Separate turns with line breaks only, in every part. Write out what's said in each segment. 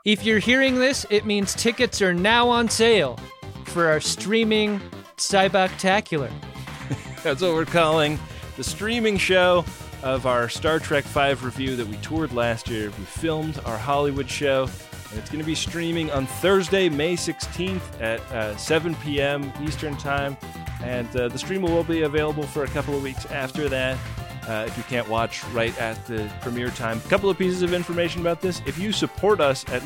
If you're hearing this, it means tickets are now on sale for our streaming Cyboctacular.
That's what we're calling the streaming show of our Star Trek V review that we toured last year. We filmed our Hollywood show, and it's going to be streaming on Thursday, May 16th at 7 p.m. Eastern Time. And the stream will be available for a couple of weeks after that. If you can't watch right at the premiere time. A couple of pieces of information about this. If you support us at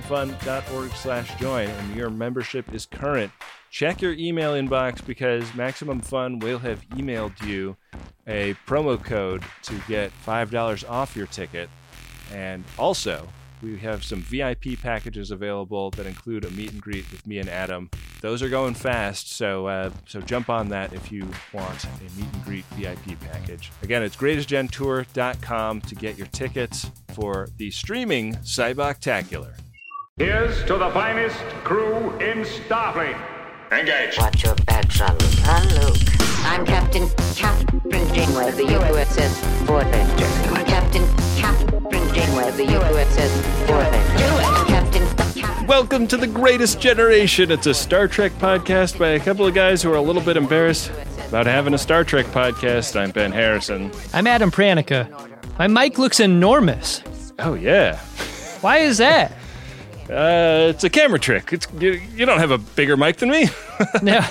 MaximumFun.org/join and your membership is current, check your email inbox because Maximum Fun will have emailed you a promo code to get $5 off your ticket. And also, we have some VIP packages available that include a meet and greet with me and Adam. Those are going fast, so jump on that if you want a meet and greet VIP package. Again, it's greatestgentour.com to get your tickets for the streaming Cyboctacular.
Here's to the finest crew in Starfleet. Engage.
Watch your back, Jean-Luc. Luke. I'm Captain Janeway of the USS Voyager. Captain Janeway of the USS Voyager. Captain.
Welcome to The Greatest Generation. It's a Star Trek podcast by a couple of guys who are a little bit embarrassed about having a Star Trek podcast. I'm Ben Harrison.
I'm Adam Pranica. My mic looks enormous.
Oh, yeah.
Why is that?
It's a camera trick. You don't have a bigger mic than me.
No.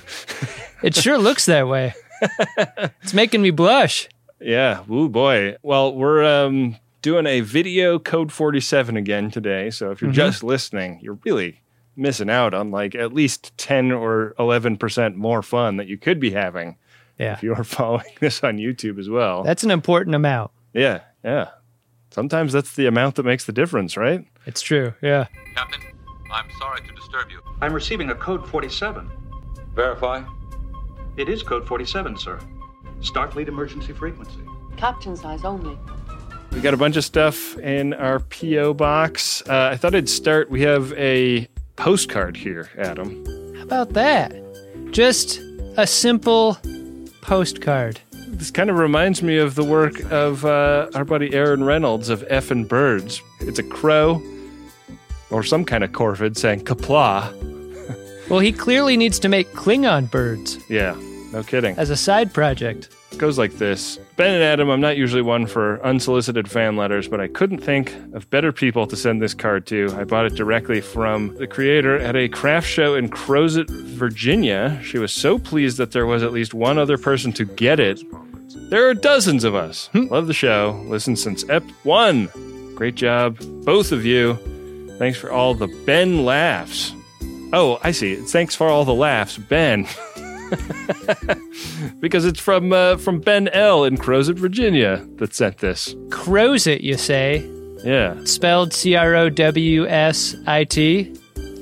It sure looks that way. It's making me blush.
Yeah. Ooh, boy. Well, we're doing a video Code 47 again today. So if you're just listening, you're really missing out on like at least 10 or 11% more fun that you could be having if you are following this on YouTube as well.
That's an important amount.
Yeah. Sometimes that's the amount that makes the difference, right?
It's true, yeah.
Captain, I'm sorry to disturb you.
I'm receiving a code 47.
Verify.
It is code 47, sir. Starfleet emergency frequency.
Captain's eyes only.
We got a bunch of stuff in our P.O. box. I thought I'd start. We have a postcard here, Adam.
How about that? Just a simple postcard.
This kind of reminds me of the work of our buddy Aaron Reynolds of Effin' Birds. It's a crow or some kind of corvid saying kapla.
Well, he clearly needs to make Klingon birds.
Yeah, no kidding.
As a side project.
It goes like this. Ben and Adam, I'm not usually one for unsolicited fan letters, but I couldn't think of better people to send this card to. I bought it directly from the creator at a craft show in Crozet, Virginia. She was so pleased that there was at least one other person to get it. There are dozens of us. Love the show. Listened since Ep 1. Great job, both of you. Thanks for all the Ben laughs. Oh, I see. Thanks for all the laughs, Ben. Because it's from Ben L. in Crozet, Virginia that sent this.
Crozet, you say?
Yeah.
It's spelled Crowsit?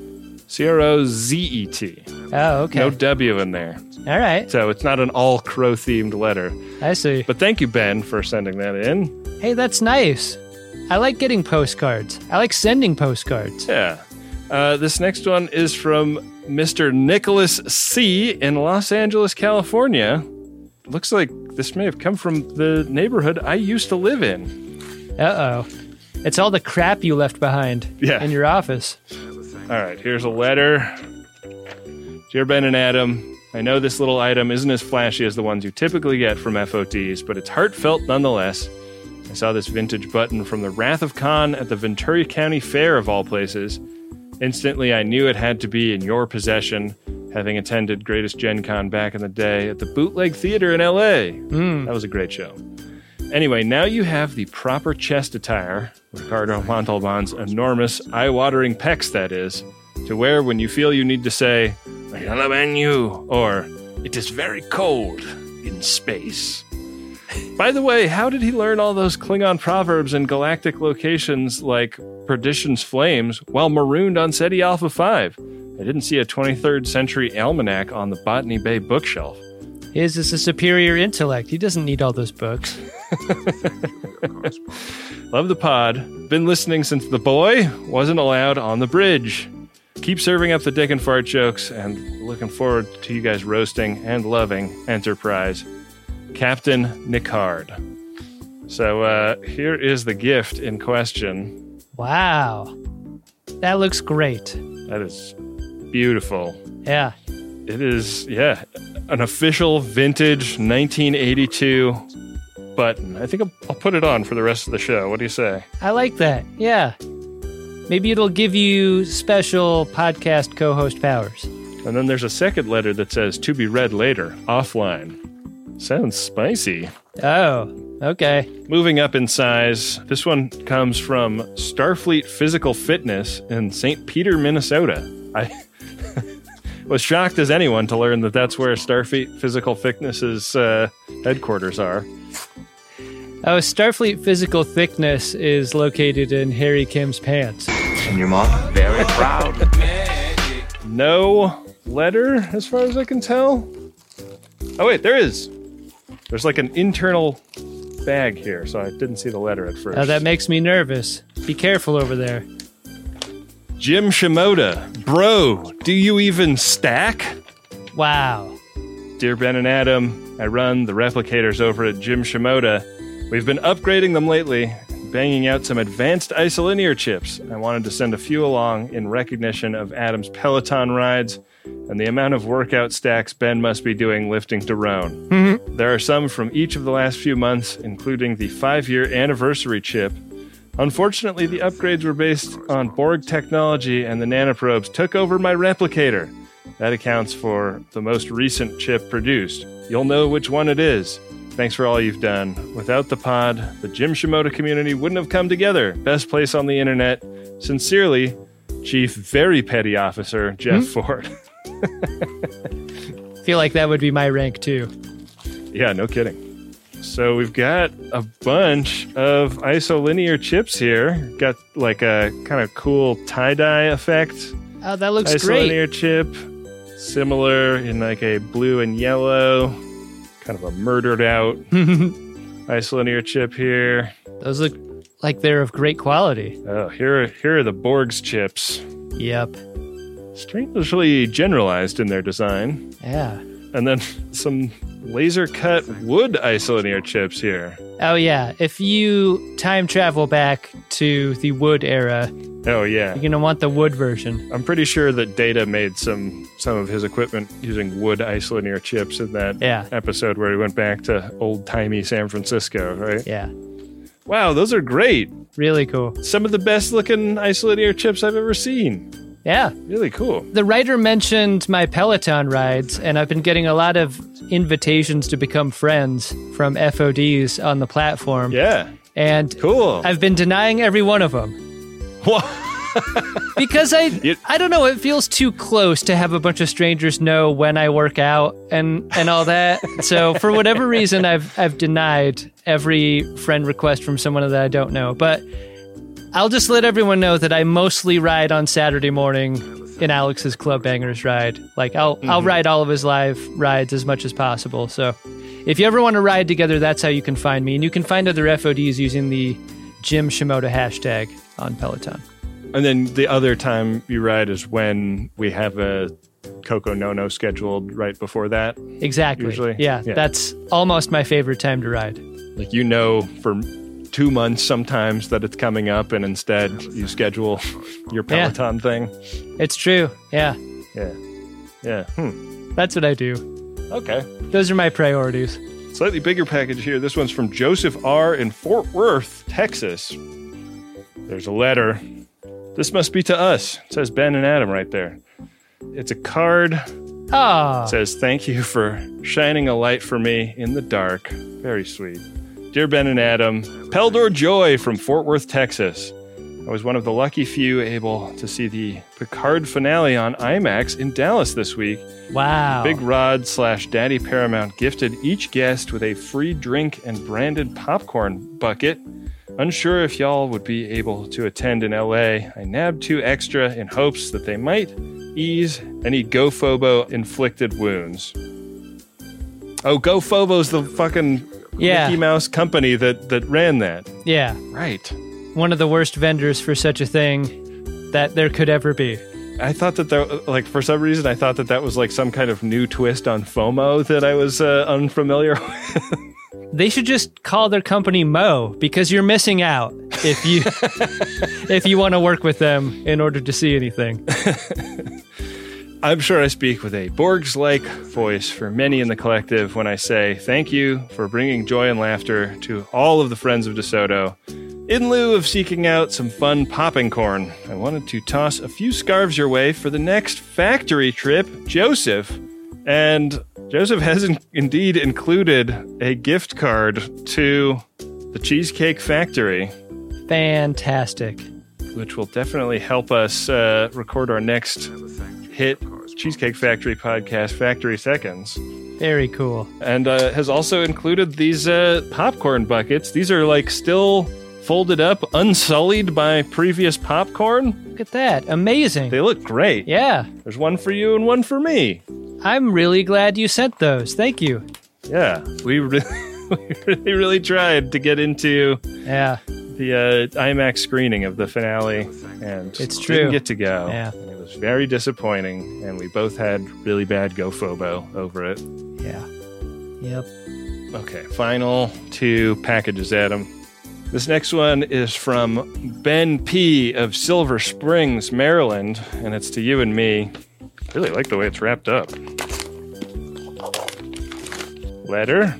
Crozet.
Oh, okay.
No W in there.
All right.
So it's not an all crow themed letter.
I see.
But thank you, Ben, for sending that in.
Hey, that's nice. I like getting postcards. I like sending postcards.
Yeah. This next one is from Mr. Nicholas C. in Los Angeles, California. Looks like this may have come from the neighborhood I used to live in.
Uh-oh. It's all the crap you left behind in your office.
All right, here's a letter. Dear Ben and Adam, I know this little item isn't as flashy as the ones you typically get from FOTs, but it's heartfelt nonetheless. I saw this vintage button from the Wrath of Khan at the Ventura County Fair of all places. Instantly, I knew it had to be in your possession, having attended Greatest Gen Con back in the day at the Bootleg Theater in L.A. That was a great show. Anyway, now you have the proper chest attire, Ricardo Montalban's enormous, eye-watering pecs, that is, to wear when you feel you need to say, I love you, or it is very cold in space. By the way, how did he learn all those Klingon proverbs in galactic locations like Perdition's Flames while marooned on Ceti Alpha 5? I didn't see a 23rd century almanac on the Botany Bay bookshelf.
His is a superior intellect. He doesn't need all those books.
Love the pod. Been listening since the boy wasn't allowed on the bridge. Keep serving up the dick and fart jokes, and looking forward to you guys roasting and loving Enterprise. Captain Nicard. So here is the gift in question.
Wow. That looks great.
That is beautiful.
Yeah.
It is, an official vintage 1982 button. I think I'll put it on for the rest of the show. What do you say?
I like that. Yeah. Maybe it'll give you special podcast co-host powers.
And then there's a second letter that says, to be read later, offline. Sounds spicy.
Oh, okay.
Moving up in size, this one comes from Starfleet Physical Fitness in St. Peter, Minnesota. I was shocked as anyone to learn that that's where Starfleet Physical Fitness's headquarters are.
Oh, Starfleet Physical Thickness is located in Harry Kim's pants.
And your mom? Very proud.
No letter, as far as I can tell. Oh, wait, there is. There's like an internal bag here, so I didn't see the letter at first.
Oh, that makes me nervous. Be careful over there.
Jim Shimoda. Bro, do you even stack?
Wow.
Dear Ben and Adam, I run the replicators over at Jim Shimoda. We've been upgrading them lately, banging out some advanced isolinear chips. I wanted to send a few along in recognition of Adam's Peloton rides and the amount of workout stacks Ben must be doing lifting to roan.
Mm-hmm.
There are some from each of the last few months, including the 5-year anniversary chip. Unfortunately, the upgrades were based on Borg technology and the nanoprobes took over my replicator. That accounts for the most recent chip produced. You'll know which one it is. Thanks for all you've done. Without the pod, the Jim Shimoda community wouldn't have come together. Best place on the internet. Sincerely, Chief Very Petty Officer Jeff Ford.
Feel like that would be my rank too.
Yeah, no kidding. So we've got a bunch of isolinear chips here. Got like a kind of cool tie-dye effect.
Oh, that looks great.
Isolinear chip. Similar in like a blue and yellow. Kind of a murdered out isolinear chip here.
Those look like they're of great quality.
Oh, here are the Borg's chips.
Yep.
Strangely generalized in their design.
Yeah.
And then some laser cut wood isolinear chips here.
Oh, yeah. If you time travel back to the wood era,
oh, yeah,
you're going to want the wood version.
I'm pretty sure that Data made some of his equipment using wood isolinear chips in that episode where he went back to old-timey San Francisco, right?
Yeah.
Wow, those are great.
Really cool.
Some of the best-looking isolinear chips I've ever seen.
Yeah.
Really cool.
The writer mentioned my Peloton rides, and I've been getting a lot of invitations to become friends from FODs on the platform.
Yeah.
And
cool.
I've been denying every one of them.
What?
Because I don't know, it feels too close to have a bunch of strangers know when I work out and all that. So for whatever reason, I've denied every friend request from someone that I don't know. But I'll just let everyone know that I mostly ride on Saturday morning in Alex's Club Bangers ride. Like I'll ride all of his live rides as much as possible. So if you ever want to ride together, that's how you can find me. And you can find other FODs using the Jim Shimoda hashtag on Peloton.
And then the other time you ride is when we have a Coco No-No scheduled right before that.
Exactly.
Usually.
Yeah, that's almost my favorite time to ride.
Like, you know, for 2 months sometimes that it's coming up, and instead you schedule your Peloton thing.
It's true. Yeah.
Yeah.
That's what I do.
Okay.
Those are my priorities.
Slightly bigger package here. This one's from Joseph R. in Fort Worth, Texas. There's a letter. This must be to us. It says Ben and Adam right there. It's a card.
Ah.
It says, thank you for shining a light for me in the dark. Very sweet. Dear Ben and Adam, Peldor Joy from Fort Worth, Texas. I was one of the lucky few able to see the Picard finale on IMAX in Dallas this week.
Wow.
Big Rod / Daddy Paramount gifted each guest with a free drink and branded popcorn bucket. Unsure if y'all would be able to attend in LA, I nabbed 2 extra in hopes that they might ease any GoFobo inflicted wounds. Oh, GoFobo's the fucking Mickey Mouse company that ran that.
Yeah.
Right.
One of the worst vendors for such a thing that there could ever be.
I thought that, for some reason, I thought that was like some kind of new twist on FOMO that I was unfamiliar with.
They should just call their company Mo, because you're missing out if you if you want to work with them in order to see anything.
I'm sure I speak with a Borgs-like voice for many in the collective when I say thank you for bringing joy and laughter to all of the friends of DeSoto. In lieu of seeking out some fun popping corn, I wanted to toss a few scarves your way for the next factory trip, Joseph. And Joseph has indeed included a gift card to the Cheesecake Factory.
Fantastic.
Which will definitely help us record our next hit Cheesecake Factory podcast, Factory Seconds.
Very cool.
And has also included these popcorn buckets. These are like still folded up, unsullied by previous popcorn.
Look at that. Amazing.
They look great.
Yeah.
There's one for you and one for me.
I'm really glad you sent those. Thank you.
Yeah. We really tried to get into the IMAX screening of the finale, and
it's true.
Didn't get to go.
Yeah.
It was very disappointing, and we both had really bad GoFobo over it.
Yeah. Yep.
Okay, final 2 packages, Adam. This next one is from Ben P. of Silver Springs, Maryland, and it's to you and me. I really like the way it's wrapped up. Letter.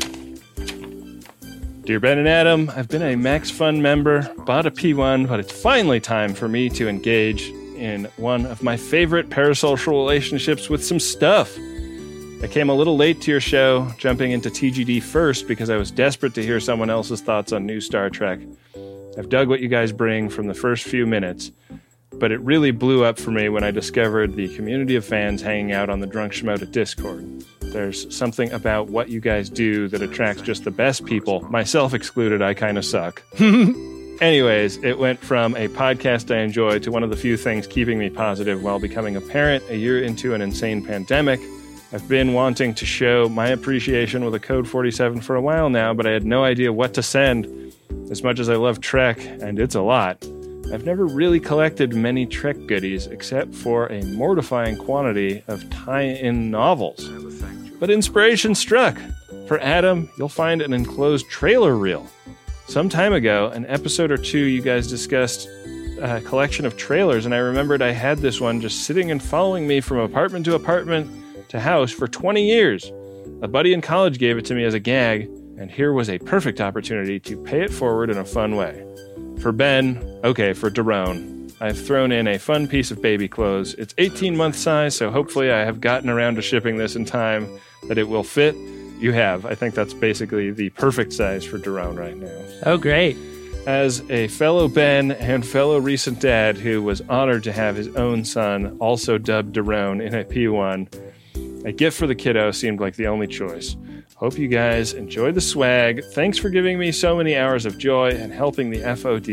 Dear Ben and Adam, I've been a Max Fun member, bought a P1, but it's finally time for me to engage in one of my favorite parasocial relationships with some stuff. I came a little late to your show, jumping into TGD first because I was desperate to hear someone else's thoughts on new Star Trek. I've dug what you guys bring from the first few minutes, but it really blew up for me when I discovered the community of fans hanging out on the Drunk Schmoda Discord. There's something about what you guys do that attracts just the best people, myself excluded. I kind of suck. Anyways, it went from a podcast I enjoy to one of the few things keeping me positive while becoming a parent a year into an insane pandemic. I've been wanting to show my appreciation with a Code 47 for a while now, but I had no idea what to send. As much as I love Trek, and it's a lot, I've never really collected many Trek goodies except for a mortifying quantity of tie-in novels. But inspiration struck. For Adam, you'll find an enclosed trailer reel. Some time ago, an episode or two, you guys discussed a collection of trailers, and I remembered I had this one just sitting and following me from apartment to apartment to house for 20 years. A buddy in college gave it to me as a gag, and here was a perfect opportunity to pay it forward in a fun way. For Ben, for Daron, I've thrown in a fun piece of baby clothes. It's 18-month size, so hopefully I have gotten around to shipping this in time that it will fit. You have. I think that's basically the perfect size for Daron right now.
Oh, great.
As a fellow Ben and fellow recent dad who was honored to have his own son, also dubbed Daron, in a P1, a gift for the kiddo seemed like the only choice. Hope you guys enjoy the swag. Thanks for giving me so many hours of joy and helping the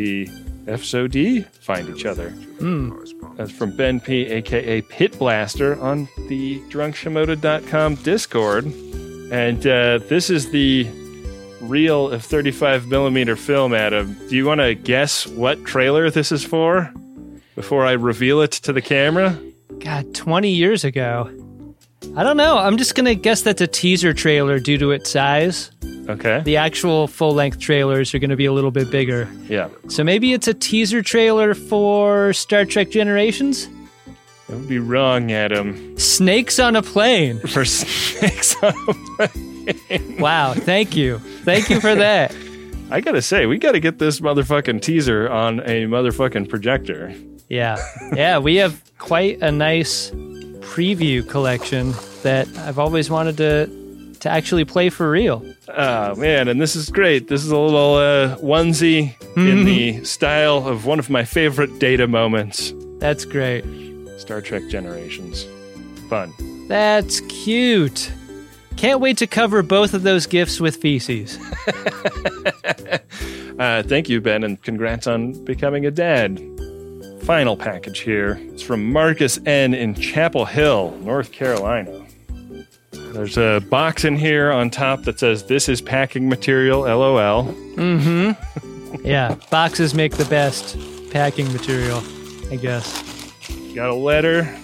FSOD find each other. That's from Ben P, a.k.a. Pit Blaster, on the DrunkShimoda.com Discord. And this is the reel of 35mm film, Adam. Do you want to guess what trailer this is for before I reveal it to the camera?
God, 20 years ago. I don't know. I'm just going to guess that's a teaser trailer due to its size.
Okay.
The actual full-length trailers are going to be a little bit bigger.
Yeah.
So maybe it's a teaser trailer for Star Trek Generations?
That would be wrong, Adam.
Snakes on a Plane.
For Snakes on a Plane.
Wow, thank you. Thank you for that.
I gotta say, we gotta get this motherfucking teaser on a motherfucking projector.
Yeah. Yeah, we have quite a nice preview collection that I've always wanted to actually play for real.
Oh, man, and this is great. This is a little onesie in the style of one of my favorite Data moments.
That's great.
Star Trek Generations. Fun.
That's cute. Can't wait to cover both of those gifts with feces.
Thank you, Ben, and congrats on becoming a dad. Final package here. It's from Marcus N. in Chapel Hill, North Carolina. There's a box in here on top that says, "This is packing material, LOL."
Mm-hmm. Yeah, boxes make the best packing material, I guess.
Got a letter.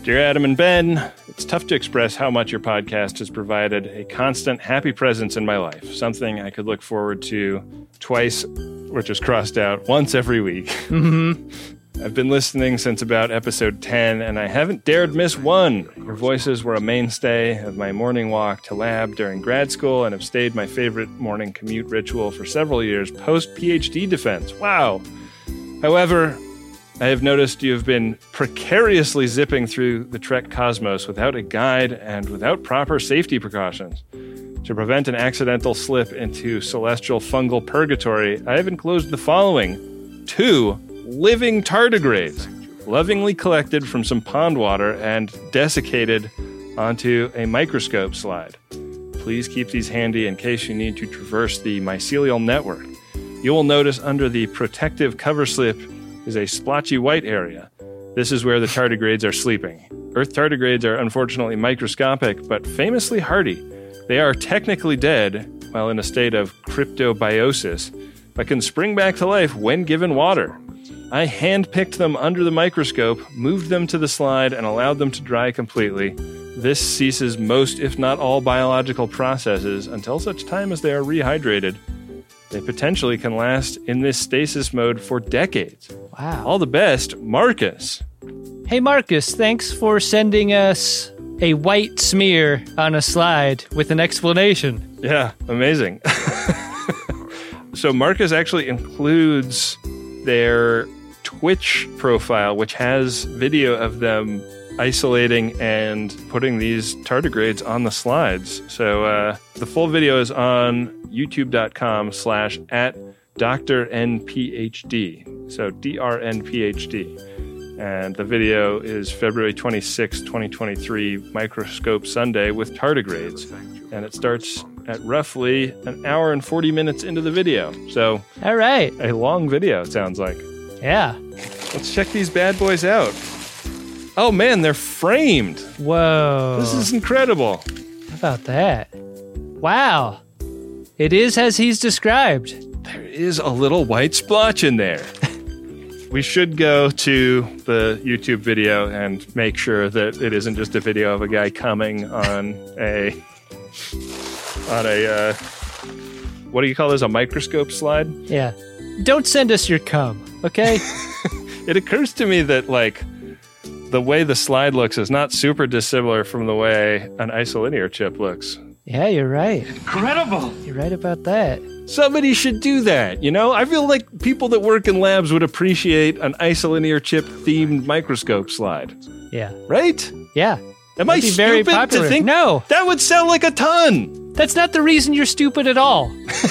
Dear Adam and Ben, it's tough to express how much your podcast has provided a constant happy presence in my life, something I could look forward to twice, which is crossed out, once every week. I've been listening since about episode 10, and I haven't dared miss one. Your voices were a mainstay of my morning walk to lab during grad school and have stayed my favorite morning commute ritual for several years post-PhD defense. Wow. However, I have noticed you have been precariously zipping through the Trek cosmos without a guide and without proper safety precautions. To prevent an accidental slip into celestial fungal purgatory, I have enclosed the following: 2 living tardigrades, lovingly collected from some pond water and desiccated onto a microscope slide. Please keep these handy in case you need to traverse the mycelial network. You will notice under the protective cover slip is a splotchy white area. This is where the tardigrades are sleeping. Earth tardigrades are unfortunately microscopic, but famously hardy. They are technically dead while in a state of cryptobiosis, but can spring back to life when given water. I hand-picked them under the microscope, moved them to the slide, and allowed them to dry completely. This ceases most, if not all, biological processes until such time as they are rehydrated. They potentially can last in this stasis mode for decades.
Wow.
All the best, Marcus.
Hey, Marcus, thanks for sending us a white smear on a slide with an explanation.
Yeah, amazing. So Marcus actually includes their Twitch profile, which has video of them isolating and putting these tardigrades on the slides. So the full video is on youtube.com/@DrNPHD. So DrNPHD. And the video is February 26, 2023, Microscope Sunday with tardigrades. And it starts at roughly an hour and 40 minutes into the video. So,
all right.
A long video, it sounds like.
Yeah.
Let's check these bad boys out. Oh man, they're framed.
Whoa.
This is incredible.
How about that? Wow. It is as he's described.
There is a little white splotch in there. We should go to the YouTube video and make sure that it isn't just a video of a guy coming on a what do you call this? A microscope slide?
Yeah. Don't send us your cum, okay?
It occurs to me that, like, the way the slide looks is not super dissimilar from the way an isolinear chip looks.
Yeah, you're right.
Incredible!
You're right about that.
Somebody should do that, you know? I feel like people that work in labs would appreciate an isolinear chip-themed microscope slide.
Yeah.
Right?
Yeah.
Am I
very
stupid
popular.
to think?
No.
That would sound like a ton!
That's not the reason you're stupid at all.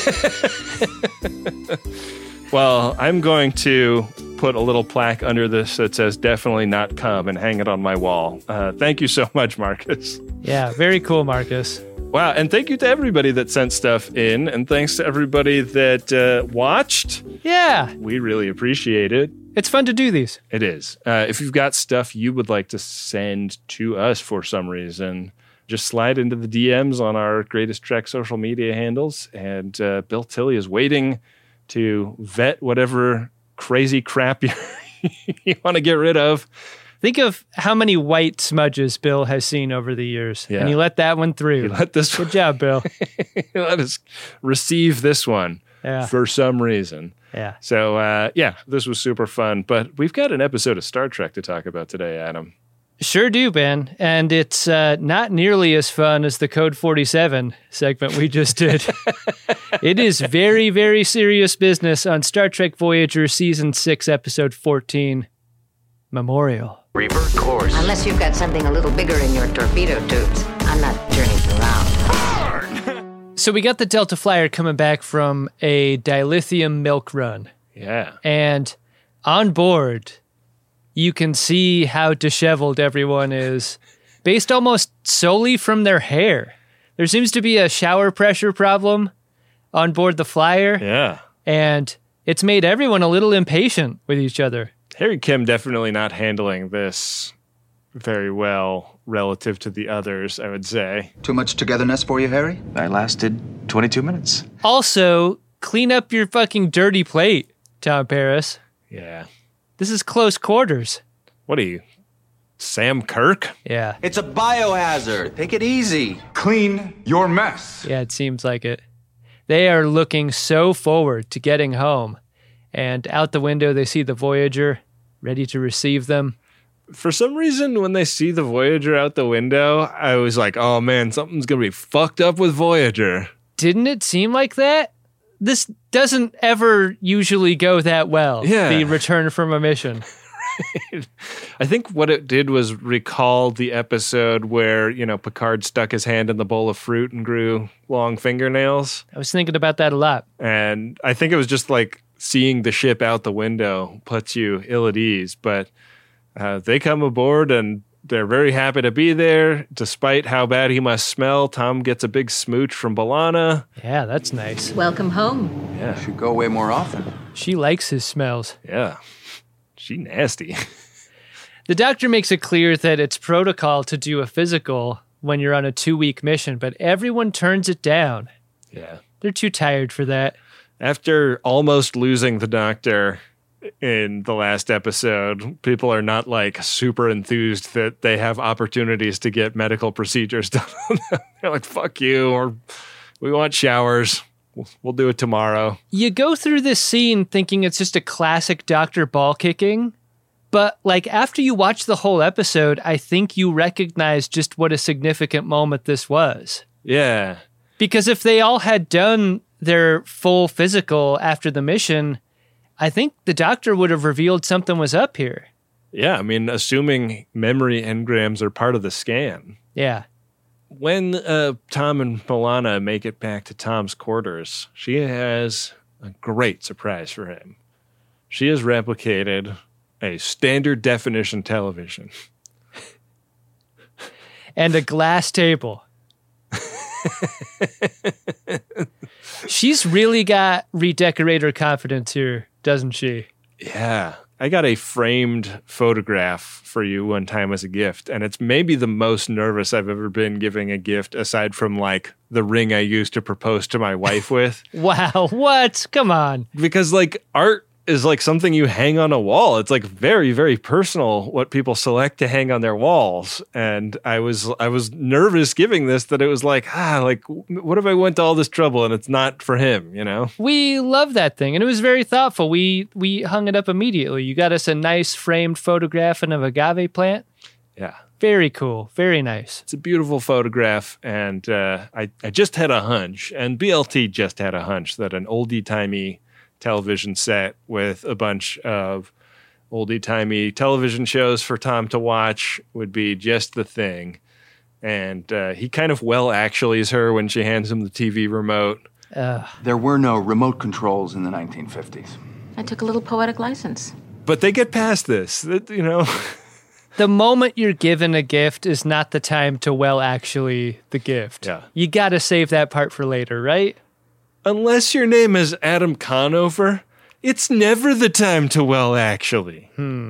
Well, I'm going to put a little plaque under this that says "definitely not cum" and hang it on my wall. Thank you so much, Marcus.
Yeah, very cool, Marcus.
Wow, and thank you to everybody that sent stuff in, and thanks to everybody that watched.
Yeah.
We really appreciate it.
It's fun to do these.
It is. If you've got stuff you would like to send to us for some reason, just slide into the DMs on our Greatest Trek social media handles, and Bill Tilley is waiting to vet whatever crazy crap you want to get rid of.
Think of how many white smudges Bill has seen over the years.
Yeah.
And he let that one through.
He let this
Good job, Bill.
He let us receive this one for some reason.
Yeah.
So, this was super fun. But we've got an episode of Star Trek to talk about today, Adam.
Sure do, Ben. And it's not nearly as fun as the Code 47 segment we just did. It is very, very serious business on Star Trek Voyager Season 6, Episode 14, Memorial.
Revert course.
Unless you've got something a little bigger in your torpedo tubes, I'm not turning around.
So we got the Delta Flyer coming back from a dilithium milk run.
Yeah.
And on board, you can see how disheveled everyone is, based almost solely from their hair. There seems to be a shower pressure problem on board the Flyer.
Yeah.
And it's made everyone a little impatient with each other.
Harry Kim definitely not handling this very well relative to the others, I would say.
Too much togetherness for you, Harry?
I lasted 22 minutes.
Also, clean up your fucking dirty plate, Tom Paris.
Yeah.
This is close quarters.
What are you, Sam Kirk?
Yeah.
It's a biohazard. Take it easy.
Clean your mess.
Yeah, it seems like it. They are looking so forward to getting home. And out the window, they see the Voyager ready to receive them.
For some reason, when they see the Voyager out the window, I was like, oh man, something's going to be fucked up with Voyager.
Didn't it seem like that? This doesn't ever usually go that well.
Yeah.
The return from a mission.
I think what it did was recall the episode where, Picard stuck his hand in the bowl of fruit and grew long fingernails.
I was thinking about that a lot.
And I think it was just like seeing the ship out the window puts you ill at ease. But they come aboard and they're very happy to be there. Despite how bad he must smell, Tom gets a big smooch from B'Elanna.
Yeah, that's nice.
Welcome home.
Yeah.
Should go away more often.
She likes his smells.
Yeah. She nasty.
The doctor makes it clear that it's protocol to do a physical when you're on a 2-week mission, but everyone turns it down.
Yeah.
They're too tired for that.
After almost losing the doctor in the last episode, people are not like super enthused that they have opportunities to get medical procedures done. They're like, fuck you, or we want showers. We'll do it tomorrow.
You go through this scene thinking it's just a classic Dr. Ball kicking, but like after you watch the whole episode, I think you recognize just what a significant moment this was.
Yeah.
Because if they all had done their full physical after the mission, I think the doctor would have revealed something was up here.
Yeah, I mean, assuming memory engrams are part of the scan.
Yeah.
When Tom and B'Elanna make it back to Tom's quarters, she has a great surprise for him. She has replicated a standard definition television.
And a glass table. She's really got redecorator confidence here, doesn't she?
Yeah. I got a framed photograph for you one time as a gift, and it's maybe the most nervous I've ever been giving a gift, aside from like the ring I used to propose to my wife with.
Wow, what? Come on.
Because like art is like something you hang on a wall. It's like very, very personal what people select to hang on their walls. And I was nervous giving this, that it was like, what if I went to all this trouble and it's not for him,
We love that thing, and it was very thoughtful. We hung it up immediately. You got us a nice framed photograph of an agave plant.
Yeah.
Very cool. Very nice.
It's a beautiful photograph, and I just had a hunch, and BLT just had a hunch that an oldie-timey television set with a bunch of oldie-timey television shows for Tom to watch would be just the thing. And he kind of actuallys her when she hands him the TV remote.
There were no remote controls in the 1950s.
I took a little poetic license.
But they get past this,
The moment you're given a gift is not the time to actually the gift.
Yeah.
You got to save that part for later, right?
Unless your name is Adam Conover, it's never the time to actually.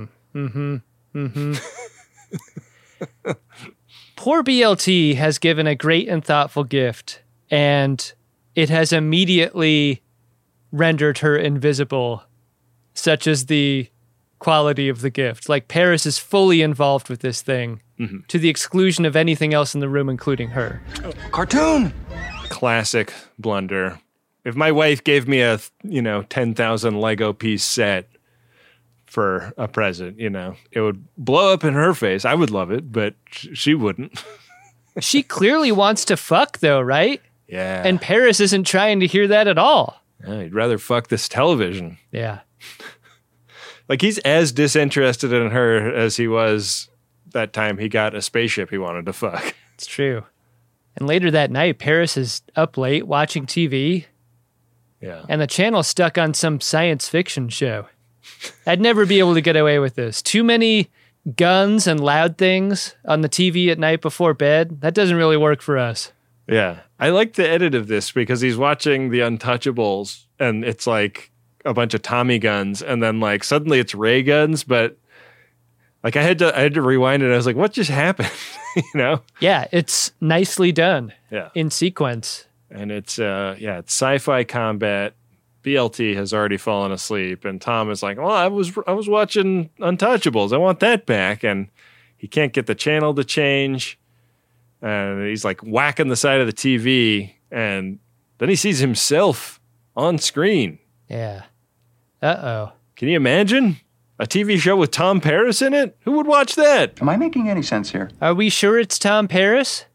Poor BLT has given a great and thoughtful gift, and it has immediately rendered her invisible, such as the quality of the gift. Like, Paris is fully involved with this thing, to the exclusion of anything else in the room, including her.
Cartoon!
Classic blunder. If my wife gave me a, 10,000 Lego piece set for a present, it would blow up in her face. I would love it, but she wouldn't.
She clearly wants to fuck, though, right?
Yeah.
And Paris isn't trying to hear that at all.
Yeah, he'd rather fuck this television.
Yeah.
Like, he's as disinterested in her as he was that time he got a spaceship he wanted to fuck.
It's true. And later that night, Paris is up late watching TV.
Yeah.
And the channel's stuck on some science fiction show. I'd never be able to get away with this. Too many guns and loud things on the TV at night before bed. That doesn't really work for us.
Yeah. I like the edit of this because he's watching The Untouchables and it's like a bunch of Tommy guns, and then like suddenly it's ray guns, but like I had to rewind it. I was like, what just happened?
Yeah, it's nicely done.
Yeah.
In sequence.
And it's it's sci-fi combat. BLT has already fallen asleep, and Tom is like, well, I was watching Untouchables. I want that back. And he can't get the channel to change. And he's like whacking the side of the TV. And then he sees himself on screen.
Yeah. Uh-oh.
Can you imagine? A TV show with Tom Paris in it? Who would watch that?
Am I making any sense here?
Are we sure it's Tom Paris?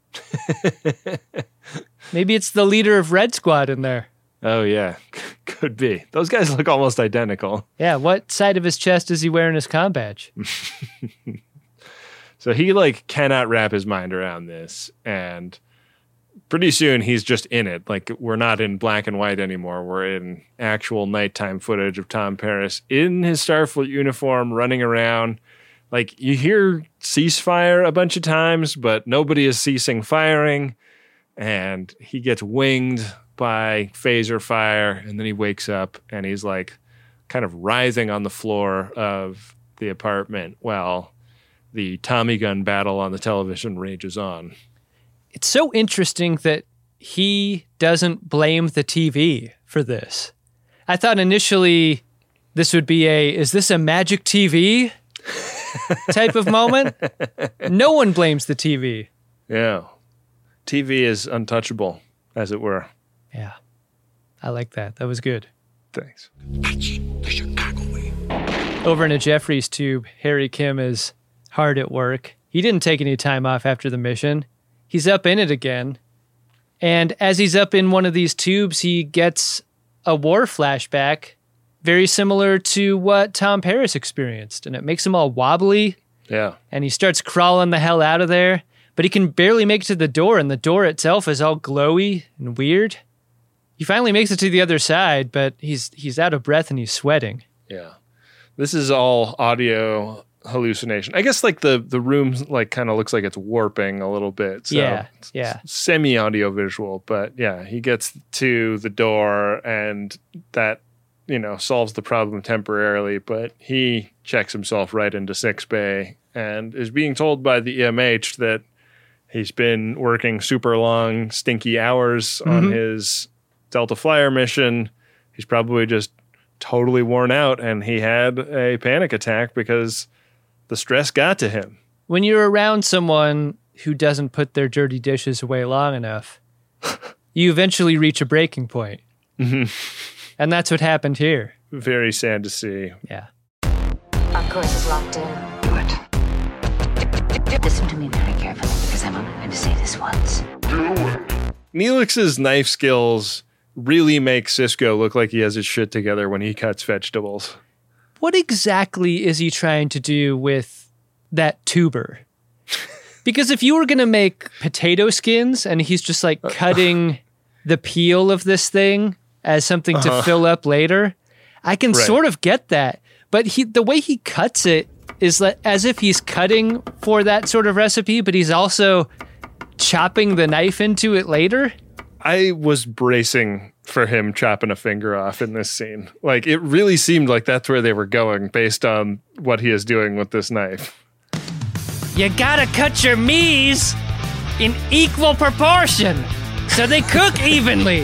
Maybe it's the leader of Red Squad in there.
Oh, yeah. Could be. Those guys look almost identical.
Yeah, what side of his chest is he wearing his comm badge?
So he, cannot wrap his mind around this. And pretty soon he's just in it. We're not in black and white anymore. We're in actual nighttime footage of Tom Paris in his Starfleet uniform running around. You hear ceasefire a bunch of times, but nobody is ceasing firing. And he gets winged by phaser fire. And then he wakes up and he's kind of writhing on the floor of the apartment while the Tommy gun battle on the television rages on.
It's so interesting that he doesn't blame the TV for this. I thought initially this would be is this a magic TV type of moment? No one blames the TV.
Yeah. TV is untouchable, as it were.
Yeah. I like that. That was good.
Thanks.
Over in a Jeffries tube, Harry Kim is hard at work. He didn't take any time off after the mission. He's up in it again. And as he's up in one of these tubes, he gets a war flashback very similar to what Tom Paris experienced. And it makes him all wobbly.
Yeah.
And he starts crawling the hell out of there. But he can barely make it to the door, and the door itself is all glowy and weird. He finally makes it to the other side, but he's out of breath and he's sweating.
Yeah. This is all audio hallucination. I guess the room kind of looks like it's warping a little bit. So
yeah.
Semi-audio visual, but yeah, he gets to the door and that, solves the problem temporarily, but he checks himself right into 6-Bay and is being told by the EMH that he's been working super long, stinky hours on his Delta Flyer mission. He's probably just totally worn out, and he had a panic attack because the stress got to him.
When you're around someone who doesn't put their dirty dishes away long enough, you eventually reach a breaking point. And that's what happened here.
Very sad to see.
Yeah.
Our course is locked in.
Do it. Listen to me very carefully, because I'm only going to say this once.
Neelix's knife skills really make Sisko look like he has his shit together when he cuts vegetables.
What exactly is he trying to do with that tuber? Because if you were going to make potato skins and he's just cutting the peel of this thing as something to fill up later, I can sort of get that. But the way he cuts it is as if he's cutting for that sort of recipe, but he's also chopping the knife into it later.
I was bracing for him chopping a finger off in this scene. It really seemed like that's where they were going based on what he is doing with this knife.
You gotta cut your meats in equal proportion so they cook evenly.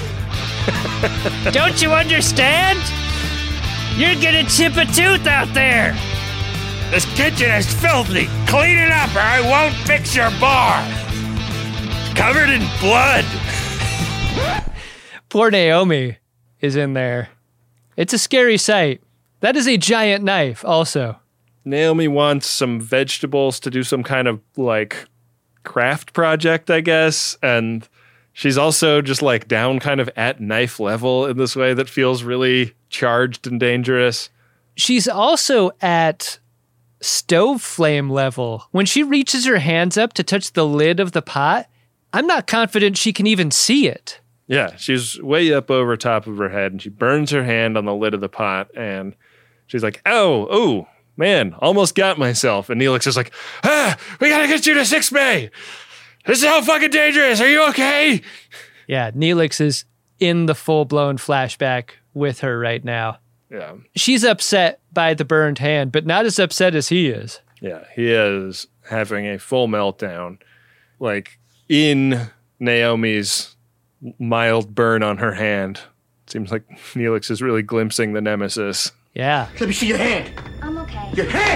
Don't you understand? You're gonna chip a tooth out there.
This kitchen is filthy. Clean it up or I won't fix your bar. It's covered in blood.
Poor Naomi is in there. It's a scary sight. That is a giant knife also.
Naomi wants some vegetables to do some kind of craft project, I guess. And she's also just down kind of at knife level in this way that feels really charged and dangerous.
She's also at stove flame level. When she reaches her hands up to touch the lid of the pot, I'm not confident she can even see it.
Yeah, she's way up over top of her head, and she burns her hand on the lid of the pot, and she's like, oh, man, almost got myself. And Neelix is like, we gotta get you to 6-Bay. This is how fucking dangerous. Are you okay?
Yeah, Neelix is in the full-blown flashback with her right now.
Yeah.
She's upset by the burned hand, but not as upset as he is.
Yeah, he is having a full meltdown. In Naomi's mild burn on her hand. Seems like Neelix is really glimpsing the nemesis.
Yeah.
Let me see your hand.
I'm okay.
Your hand!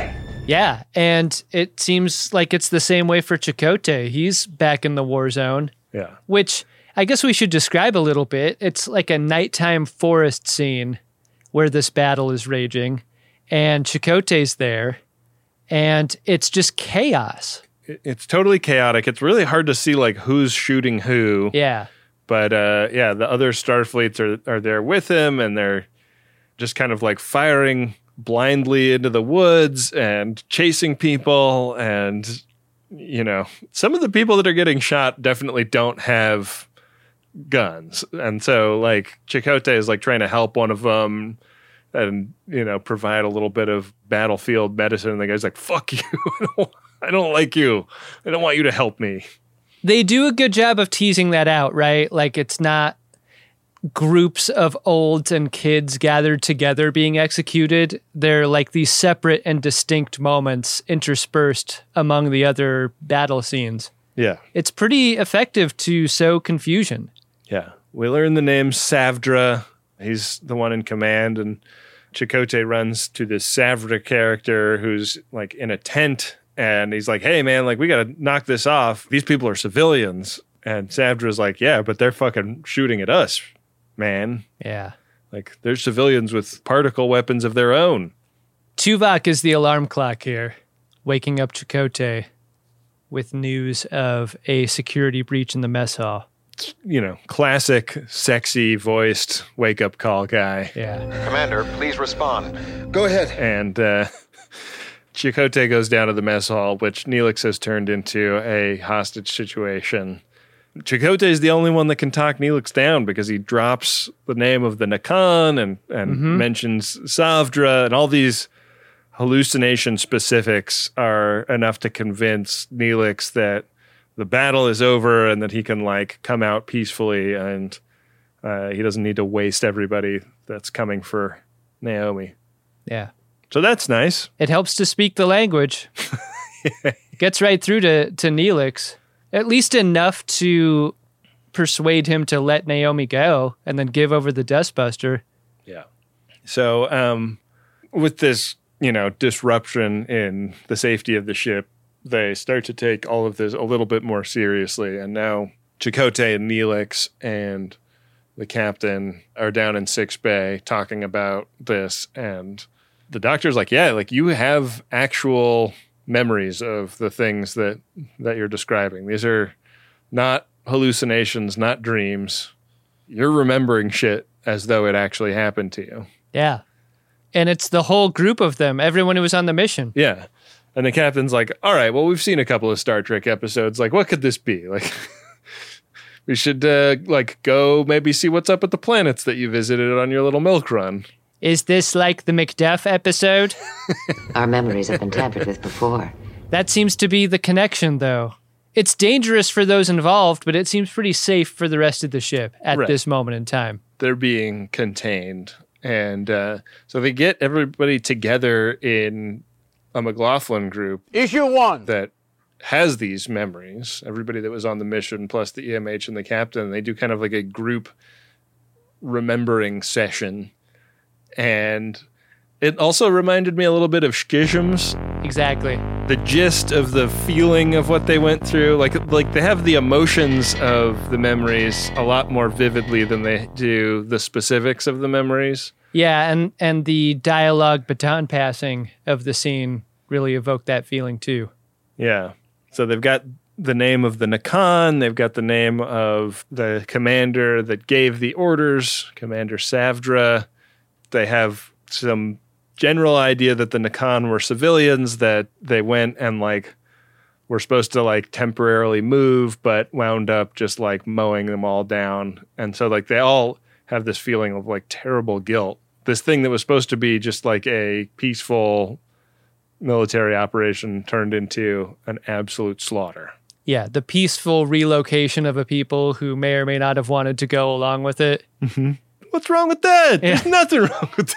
Yeah, and it seems like it's the same way for Chakotay. He's back in the war zone.
Yeah.
Which I guess we should describe a little bit. It's like a nighttime forest scene where this battle is raging, and Chakotay's there, and it's just chaos.
It's totally chaotic. It's really hard to see like who's shooting who.
Yeah.
But the other Starfleets are there with him, and they're just kind of like firing blindly into the woods and chasing people. And, you know, some of the people that are getting shot definitely don't have guns. And so like Chakotay is like trying to help one of them and, you know, provide a little bit of battlefield medicine. And the guy's like, fuck you. I don't like you. I don't want you to help me.
They do a good job of teasing that out, right? Like it's not groups of olds and kids gathered together being executed. They're like these separate and distinct moments interspersed among the other battle scenes.
Yeah.
It's pretty effective to sow confusion.
Yeah. We learn the name Savdra. He's the one in command, and Chakotay runs to this Savdra character who's like in a tent, and he's like, hey man, like we got to knock this off. These people are civilians. And Savdra's like, yeah, but they're fucking shooting at us, man.
Yeah.
Like they're civilians with particle weapons of their own.
Tuvok is the alarm clock here, waking up Chakotay with news of a security breach in the mess hall.
You know, classic, sexy voiced wake up call guy.
Yeah.
Commander, please respond.
Go ahead.
And Chakotay goes down to the mess hall, which Neelix has turned into a hostage situation. Chakotay is the only one that can talk Neelix down because he drops the name of the Nakan and mentions Savdra, and all these hallucination specifics are enough to convince Neelix that the battle is over and that he can like come out peacefully, and he doesn't need to waste everybody that's coming for Naomi.
Yeah.
So that's nice.
It helps to speak the language. Gets right through to Neelix. At least enough to persuade him to let Naomi go and then give over the Dustbuster.
Yeah. So with this, you know, disruption in the safety of the ship, they start to take all of this a little bit more seriously. And now Chakotay and Neelix and the captain are down in 6 Bay talking about this. And the doctor's like, yeah, like you have actual memories of the things that you're describing. These are not hallucinations, not dreams. You're remembering shit as though it actually happened to you.
Yeah. And it's the whole group of them, everyone who was on the mission.
Yeah. And the captain's like, all right, well, we've seen a couple of Star Trek episodes. Like, what could this be? Like, we should, go maybe see what's up at the planets that you visited on your little milk run.
Is this like the Macduff episode?
Our memories have been tampered with before.
That seems to be the connection, though. It's dangerous for those involved, but it seems pretty safe for the rest of the ship at this moment in time.
They're being contained. And so they get everybody together in a McLaughlin group.
Issue 1.
That has these memories. Everybody that was on the mission, plus the EMH and the captain, they do kind of like a group remembering session. And it also reminded me a little bit of Schisms.
Exactly.
The gist of the feeling of what they went through. Like they have the emotions of the memories a lot more vividly than they do the specifics of the memories.
Yeah, and the dialogue baton passing of the scene really evoked that feeling too.
Yeah. So they've got the name of the Nakan. They've got the name of the commander that gave the orders, Commander Savdra. They have some general idea that the Nakan were civilians, that they went and like were supposed to like temporarily move, but wound up just like mowing them all down. And so like they all have this feeling of like terrible guilt. This thing that was supposed to be just like a peaceful military operation turned into an absolute slaughter.
Yeah, the peaceful relocation of a people who may or may not have wanted to go along with it.
Mm-hmm. What's wrong with that? Yeah. There's nothing wrong with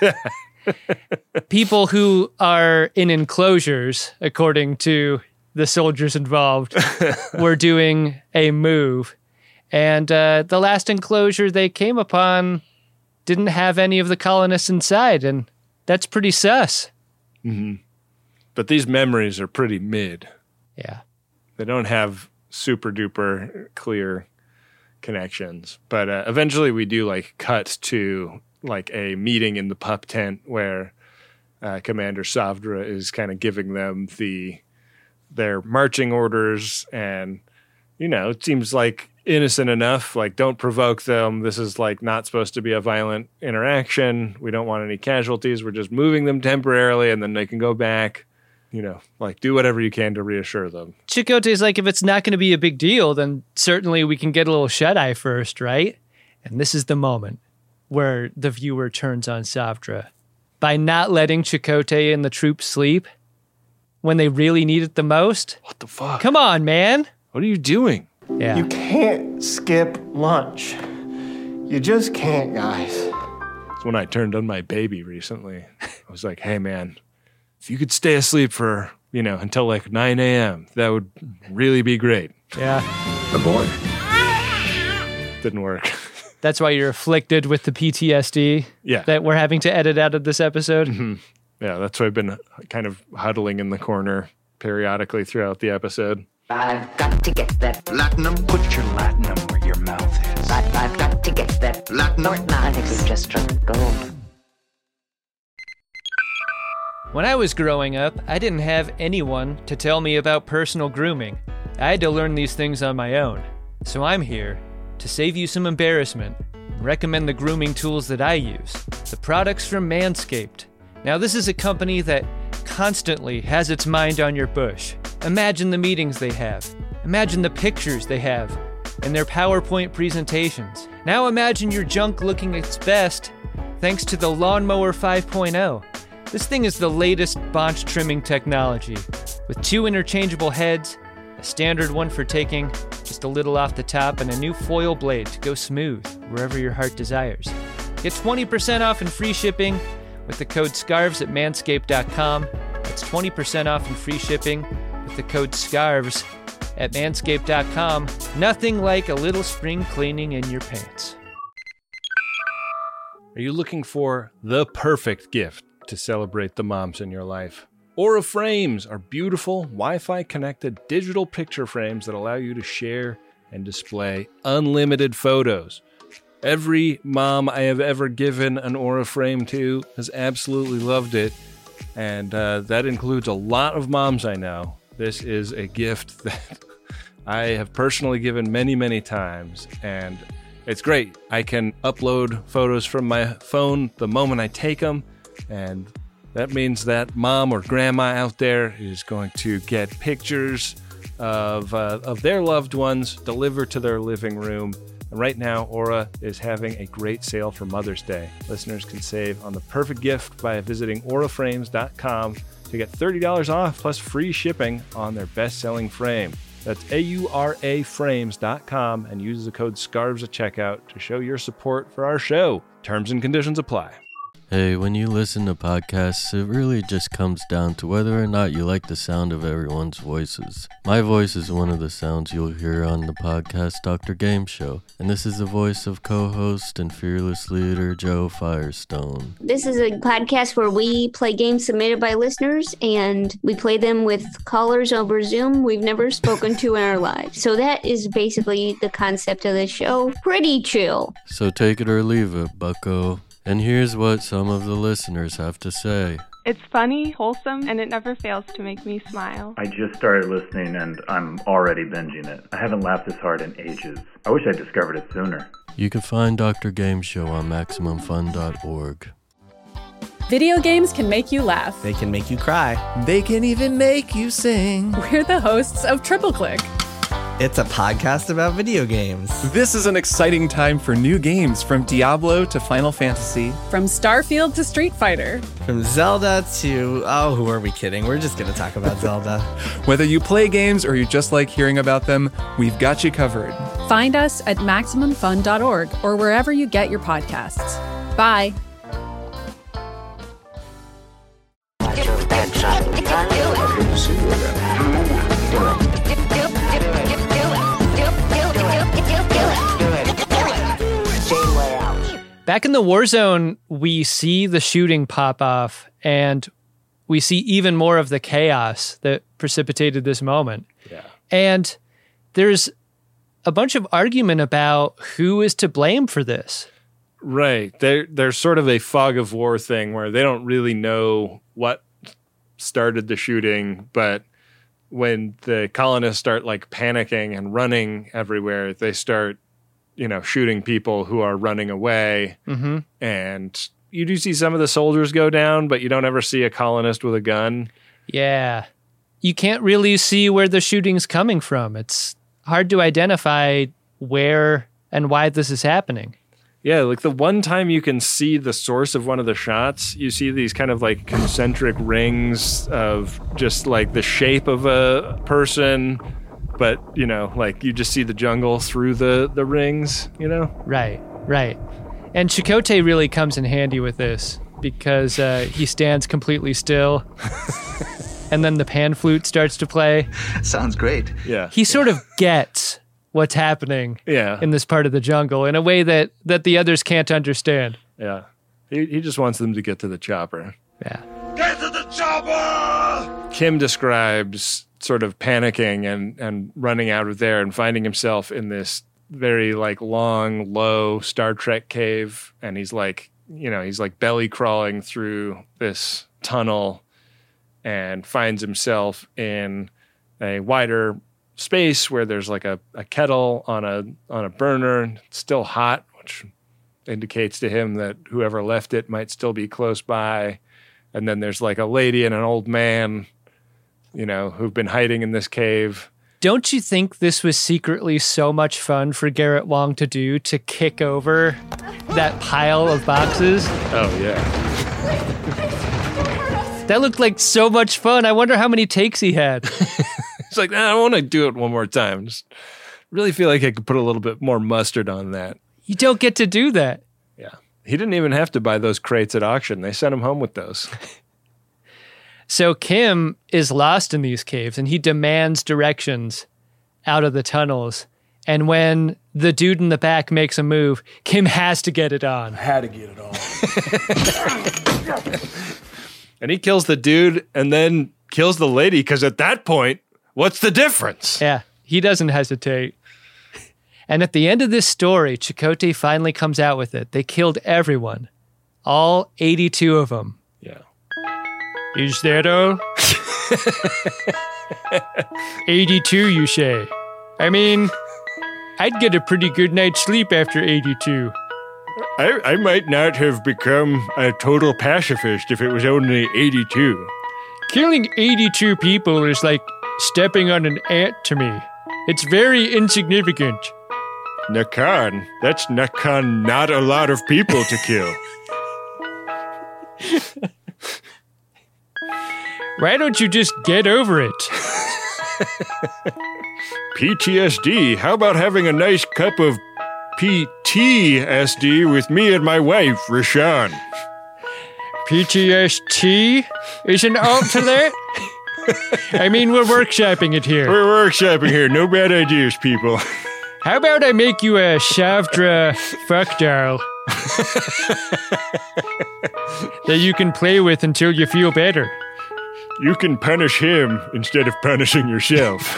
that.
People who are in enclosures, according to the soldiers involved, were doing a move. And the last enclosure they came upon didn't have any of the colonists inside, and that's pretty sus.
Mm-hmm. But these memories are pretty mid.
Yeah.
They don't have super duper clear connections. But eventually we do like cut to like a meeting in the pup tent where Commander Savdra is kind of giving them their marching orders, and it seems like innocent enough, like don't provoke them. This is like not supposed to be a violent interaction. We don't want any casualties. We're just moving them temporarily and then they can go back. Like do whatever you can to reassure them.
Chakotay's like, if it's not going to be a big deal, then certainly we can get a little shut-eye first, right? And this is the moment where the viewer turns on Savdra. By not letting Chakotay and the troops sleep when they really need it the most.
What the fuck?
Come on, man.
What are you doing?
Yeah.
You can't skip lunch. You just can't, guys.
It's when I turned on my baby recently. I was like, hey, man, if you could stay asleep for, until like 9 a.m., that would really be great.
Yeah.
Abort.
Didn't work.
That's why you're afflicted with the PTSD that we're having to edit out of this episode.
Mm-hmm. Yeah, that's why I've been kind of huddling in the corner periodically throughout the episode.
I've got to get that
Latinum. Put your Latinum where your mouth is.
I've got to get that
Latinum.
I think we've just struck gold.
When I was growing up, I didn't have anyone to tell me about personal grooming. I had to learn these things on my own. So I'm here to save you some embarrassment and recommend the grooming tools that I use, the products from Manscaped. Now, this is a company that constantly has its mind on your bush. Imagine the meetings they have. Imagine the pictures they have and their PowerPoint presentations. Now imagine your junk looking its best thanks to the Lawnmower 5.0. This thing is the latest bonch trimming technology with 2 interchangeable heads, a standard one for taking just a little off the top, and a new foil blade to go smooth wherever your heart desires. Get 20% off and free shipping with the code SCARVES at manscaped.com. That's 20% off and free shipping with the code SCARVES at manscaped.com. Nothing like a little spring cleaning in your pants.
Are you looking for the perfect gift to celebrate the moms in your life? Aura Frames are beautiful, Wi-Fi connected digital picture frames that allow you to share and display unlimited photos. Every mom I have ever given an Aura frame to has absolutely loved it, and that includes a lot of moms I know. This is a gift that I have personally given many, many times, and it's great. I can upload photos from my phone the moment I take them, and that means that mom or grandma out there is going to get pictures of their loved ones delivered to their living room. And right now, Aura is having a great sale for Mother's Day. Listeners can save on the perfect gift by visiting auraframes.com to get $30 off plus free shipping on their best-selling frame. That's auraframes.com and use the code SCARVES at checkout to show your support for our show. Terms and conditions apply.
Hey, when you listen to podcasts, it really just comes down to whether or not you like the sound of everyone's voices. My voice is one of the sounds you'll hear on the podcast Dr. Game Show, and this is the voice of co-host and fearless leader Joe Firestone.
This is a podcast where we play games submitted by listeners, and we play them with callers over Zoom we've never spoken to in our lives. So that is basically the concept of the show. Pretty chill.
So take it or leave it, bucko. And here's what some of the listeners have to say.
It's funny, wholesome, and it never fails to make me smile.
I just started listening and I'm already binging it. I haven't laughed this hard in ages. I wish I discovered it sooner.
You can find Dr. Game Show on MaximumFun.org.
Video games can make you laugh.
They can make you cry. They can even make you sing.
We're the hosts of Triple Click.
It's a podcast about video games.
This is an exciting time for new games, from Diablo to Final Fantasy.
From Starfield to Street Fighter.
From Zelda to... oh, who are we kidding? We're just going to talk about Zelda.
Whether you play games or you just like hearing about them, we've got you covered.
Find us at MaximumFun.org or wherever you get your podcasts. Bye.
Back in the war zone, we see the shooting pop off, and we see even more of the chaos that precipitated this moment.
Yeah.
And there's a bunch of argument about who is to blame for this.
Right. There's sort of a fog of war thing where they don't really know what started the shooting, but when the colonists start like panicking and running everywhere, they start, shooting people who are running away.
Mm-hmm.
And you do see some of the soldiers go down, but you don't ever see a colonist with a gun.
Yeah. You can't really see where the shooting's coming from. It's hard to identify where and why this is happening.
Yeah, like the one time you can see the source of one of the shots, you see these kind of like concentric rings of just like the shape of a person, but, like you just see the jungle through the rings,
Right. And Chakotay really comes in handy with this because he stands completely still and then the pan flute starts to play.
Sounds great.
Yeah.
He sort of gets what's happening in this part of the jungle in a way that the others can't understand.
Yeah. He just wants them to get to the chopper.
Yeah.
Get to the chopper!
Kim describes sort of panicking and running out of there and finding himself in this very like long, low Star Trek cave. And he's like, he's like belly crawling through this tunnel and finds himself in a wider space where there's like a kettle on a burner. It's still hot, which indicates to him that whoever left it might still be close by. And then there's like a lady and an old man, who've been hiding in this cave.
Don't you think this was secretly so much fun for Garrett Wang to do, to kick over that pile of boxes?
Oh, yeah.
That looked like so much fun. I wonder how many takes he had.
It's like, I want to do it one more time. Just really feel like I could put a little bit more mustard on that.
You don't get to do that.
Yeah. He didn't even have to buy those crates at auction. They sent him home with those.
So Kim is lost in these caves and he demands directions out of the tunnels. And when the dude in the back makes a move, Kim has to get it on.
Had to get it on.
And he kills the dude and then kills the lady because at that point, what's the difference?
Yeah, he doesn't hesitate. And at the end of this story, Chakotay finally comes out with it. They killed everyone. All 82 of them.
Yeah.
Is that all? 82, you say? I mean, I'd get a pretty good night's sleep after 82.
I might not have become a total pacifist if it was only 82.
Killing 82 people is like stepping on an ant to me. It's very insignificant.
Nakan, that's Nakan, not a lot of people to kill.
Why don't you just get over it?
PTSD, how about having a nice cup of PTSD with me and my wife, Rashawn?
PTSD is an alt to that? I mean, we're workshopping it here.
We're workshopping here. No bad ideas, people.
How about I make you a Shavdra fuck doll that you can play with until you feel better?
You can punish him instead of punishing yourself.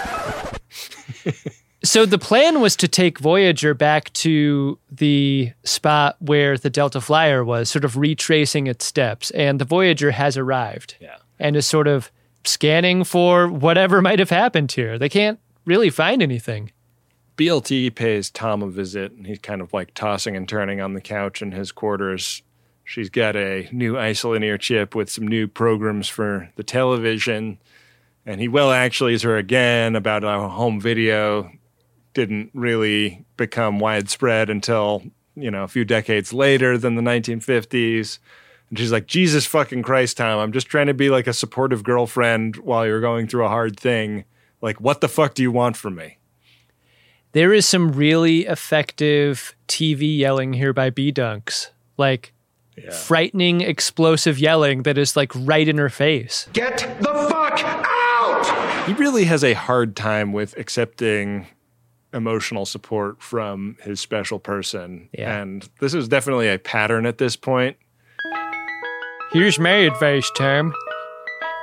So the plan was to take Voyager back to the spot where the Delta Flyer was, sort of retracing its steps. And the Voyager has arrived and is sort of scanning for whatever might have happened here. They can't really find anything.
BLT pays Tom a visit, and he's kind of like tossing and turning on the couch in his quarters. She's got a new isolinear chip with some new programs for the television. And he actuallys her again about a home video. Didn't really become widespread until, a few decades later than the 1950s. And she's like, Jesus fucking Christ, Tom, I'm just trying to be like a supportive girlfriend while you're going through a hard thing. Like, what the fuck do you want from me?
There is some really effective TV yelling here by B-Dunks. Like, frightening, explosive yelling that is like right in her face.
Get the fuck out!
He really has a hard time with accepting emotional support from his special person.
Yeah.
And this is definitely a pattern at this point.
Here's my advice, Tom.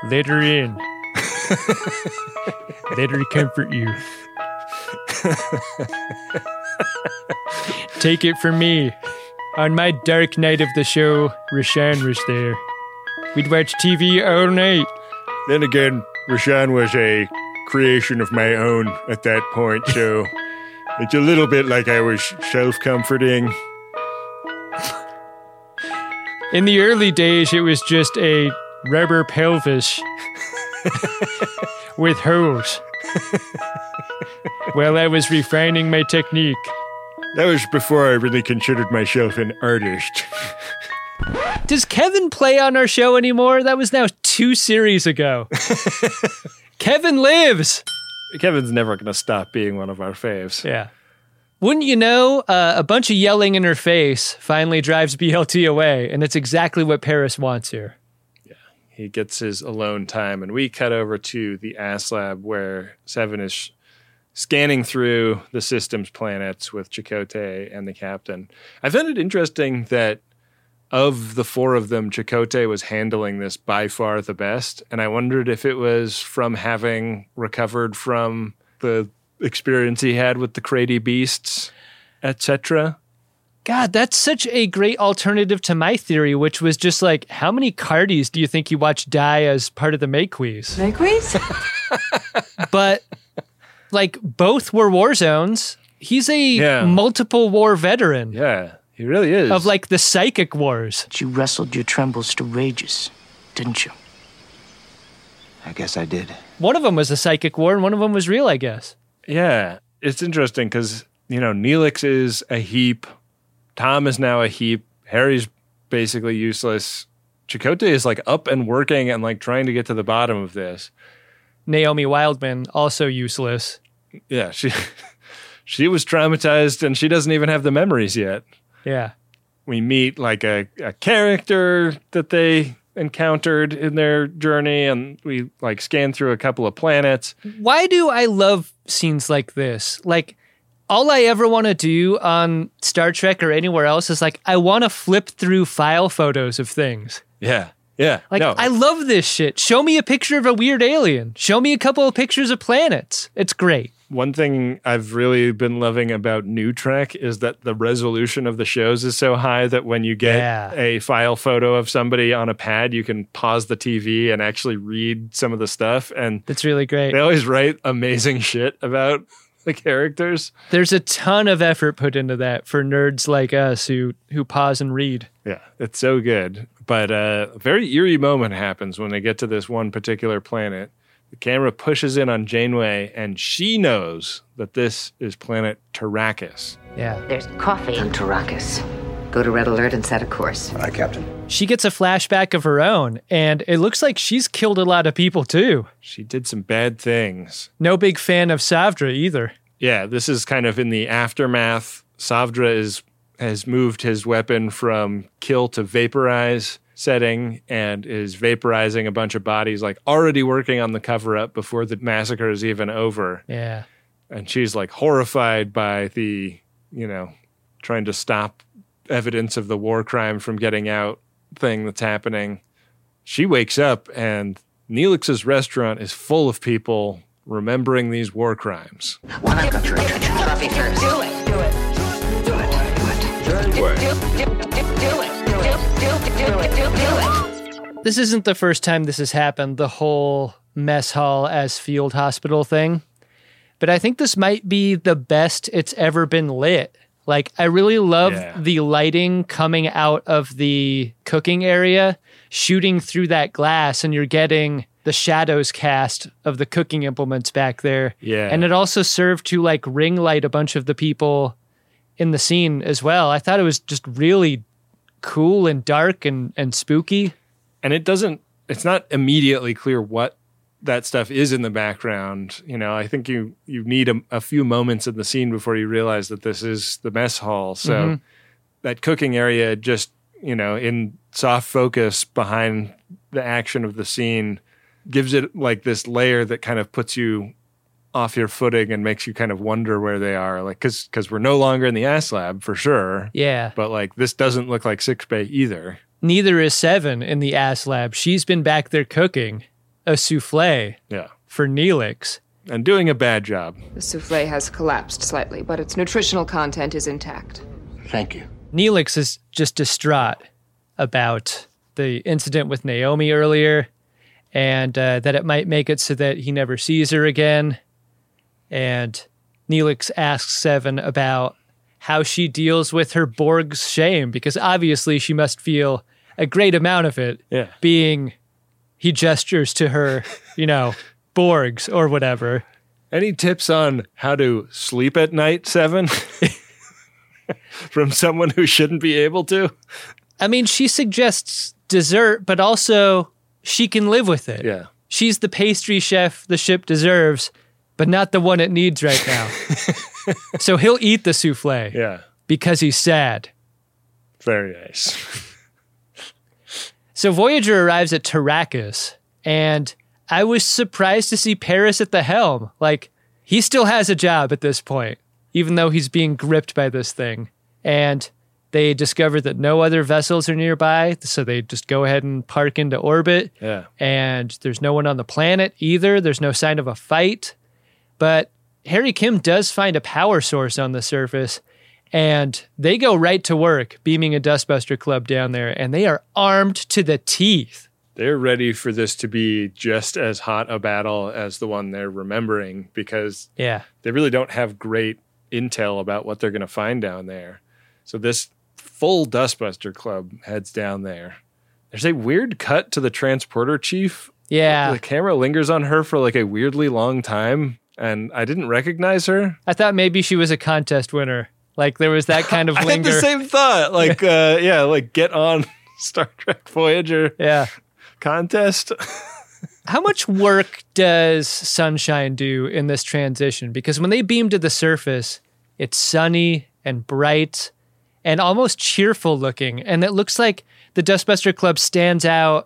Let her in. Let her comfort you. Take it from me. On my dark night of the show, Rashawn was there. We'd watch TV all night.
Then again, Rashawn was a creation of my own at that point, so it's a little bit like I was self-comforting.
In the early days, it was just a rubber pelvis with holes while I was refining my technique.
That was before I really considered myself an artist.
Does Kevin play on our show anymore? That was now 2 series ago. Kevin lives!
Kevin's never going to stop being one of our faves.
Yeah. Wouldn't you know, a bunch of yelling in her face finally drives BLT away, and it's exactly what Paris wants here.
Yeah, he gets his alone time, and we cut over to the Ass Lab where Seven is scanning through the system's planets with Chakotay and the captain. I found it interesting that of the 4 of them, Chakotay was handling this by far the best, and I wondered if it was from having recovered from the experience he had with the Crady beasts, etc.
God, that's such a great alternative to my theory, which was just like, how many Cardis do you think you watched die as part of the Maquis?
Maquis?
But, like, both were war zones. He's a multiple war veteran.
Yeah, he really is.
Of, like, the psychic wars.
You wrestled your trembles to rages, didn't you?
I guess I did.
One of them was a psychic war, and one of them was real, I guess.
Yeah, it's interesting because, Neelix is a heap. Tom is now a heap. Harry's basically useless. Chakotay is, like, up and working and, like, trying to get to the bottom of this.
Naomi Wildman, also useless.
Yeah, she was traumatized, and she doesn't even have the memories yet.
Yeah.
We meet, like, a character that they encountered in their journey, and we, like, scan through a couple of planets.
Why do I love scenes like this? Like, all I ever want to do on Star Trek or anywhere else is, like, I want to flip through file photos of things.
Yeah. Yeah.
Like,
no.
I love this shit. Show me a picture of a weird alien. Show me a couple of pictures of planets. It's great.
One thing I've really been loving about New Trek is that the resolution of the shows is so high that when you get a file photo of somebody on a pad, you can pause the TV and actually read some of the stuff. And
that's really great.
They always write amazing shit about the characters.
There's a ton of effort put into that for nerds like us who pause and read.
Yeah, it's so good. But a very eerie moment happens when they get to this one particular planet. The camera pushes in on Janeway, and she knows that this is planet Terrakis.
Yeah.
There's coffee on Terrakis. Go to Red Alert and set a course.
Aye, Captain.
She gets a flashback of her own, and it looks like she's killed a lot of people, too.
She did some bad things.
No big fan of Savdra, either.
Yeah, this is kind of in the aftermath. Savdra has moved his weapon from kill to vaporize setting and is vaporizing a bunch of bodies, like already working on the cover-up before the massacre is even over.
Yeah.
And she's like horrified by the, trying to stop evidence of the war crime from getting out thing that's happening. She wakes up and Neelix's restaurant is full of people remembering these war crimes.
Well, I've got your attention. Coffee first. Do it.
This isn't the first time this has happened, the whole mess hall as field hospital thing. But I think this might be the best it's ever been lit. Like, I really love the lighting coming out of the cooking area, shooting through that glass, and you're getting the shadows cast of the cooking implements back there.
Yeah.
And it also served to, like, ring light a bunch of the people in the scene as well. I thought it was just really cool and dark and spooky.
And it's not immediately clear what that stuff is in the background. I think you need a few moments in the scene before you realize that this is the mess hall. So that cooking area just, in soft focus behind the action of the scene gives it like this layer that kind of puts you off your footing and makes you kind of wonder where they are. Like, cause we're no longer in the Ass Lab for sure.
Yeah.
But like, this doesn't look like Sickbay either.
Neither is Seven in the Ass Lab. She's been back there cooking. a souffle for Neelix.
And doing a bad job.
The souffle has collapsed slightly, but its nutritional content is intact.
Thank you.
Neelix is just distraught about the incident with Naomi earlier, and that it might make it so that he never sees her again. And Neelix asks Seven about how she deals with her Borg's shame, because obviously she must feel a great amount of it, being he gestures to her, Borgs or whatever.
Any tips on how to sleep at night, Seven? From someone who shouldn't be able to?
I mean, she suggests dessert, but also she can live with it.
Yeah.
She's the pastry chef the ship deserves, but not the one it needs right now. So he'll eat the souffle.
Yeah.
Because he's sad.
Very nice.
So Voyager arrives at Tarakis, and I was surprised to see Paris at the helm. Like, he still has a job at this point, even though he's being gripped by this thing. And they discover that no other vessels are nearby, so they just go ahead and park into orbit.
Yeah.
And there's no one on the planet either. There's no sign of a fight. But Harry Kim does find a power source on the surface, and they go right to work beaming a Dustbuster Club down there, and they are armed to the teeth.
They're ready for this to be just as hot a battle as the one they're remembering, because they really don't have great intel about what they're going to find down there. So this full Dustbuster Club heads down there. There's a weird cut to the transporter chief.
Yeah.
The camera lingers on her for like a weirdly long time, and I didn't recognize her.
I thought maybe she was a contest winner. Like, there was that kind of linger.
I had the same thought. Like, like get on Star Trek Voyager contest.
How much work does Sunshine do in this transition? Because when they beam to the surface, it's sunny and bright and almost cheerful looking. And it looks like the Dustbuster Club stands out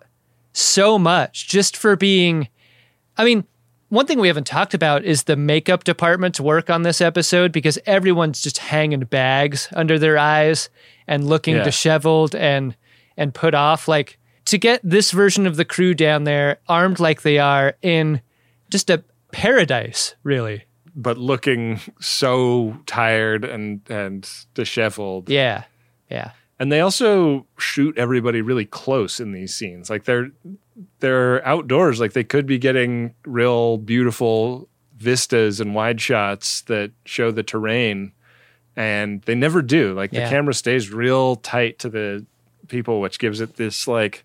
so much just for being... I mean, one thing we haven't talked about is the makeup department's work on this episode, because everyone's just hanging bags under their eyes and looking disheveled and put off. Like, to get this version of the crew down there armed like they are in just a paradise, really.
But looking so tired and disheveled.
Yeah.
And they also shoot everybody really close in these scenes. Like, they're outdoors. Like, they could be getting real beautiful vistas and wide shots that show the terrain, and they never do. Like, the camera stays real tight to the people, which gives it this, like,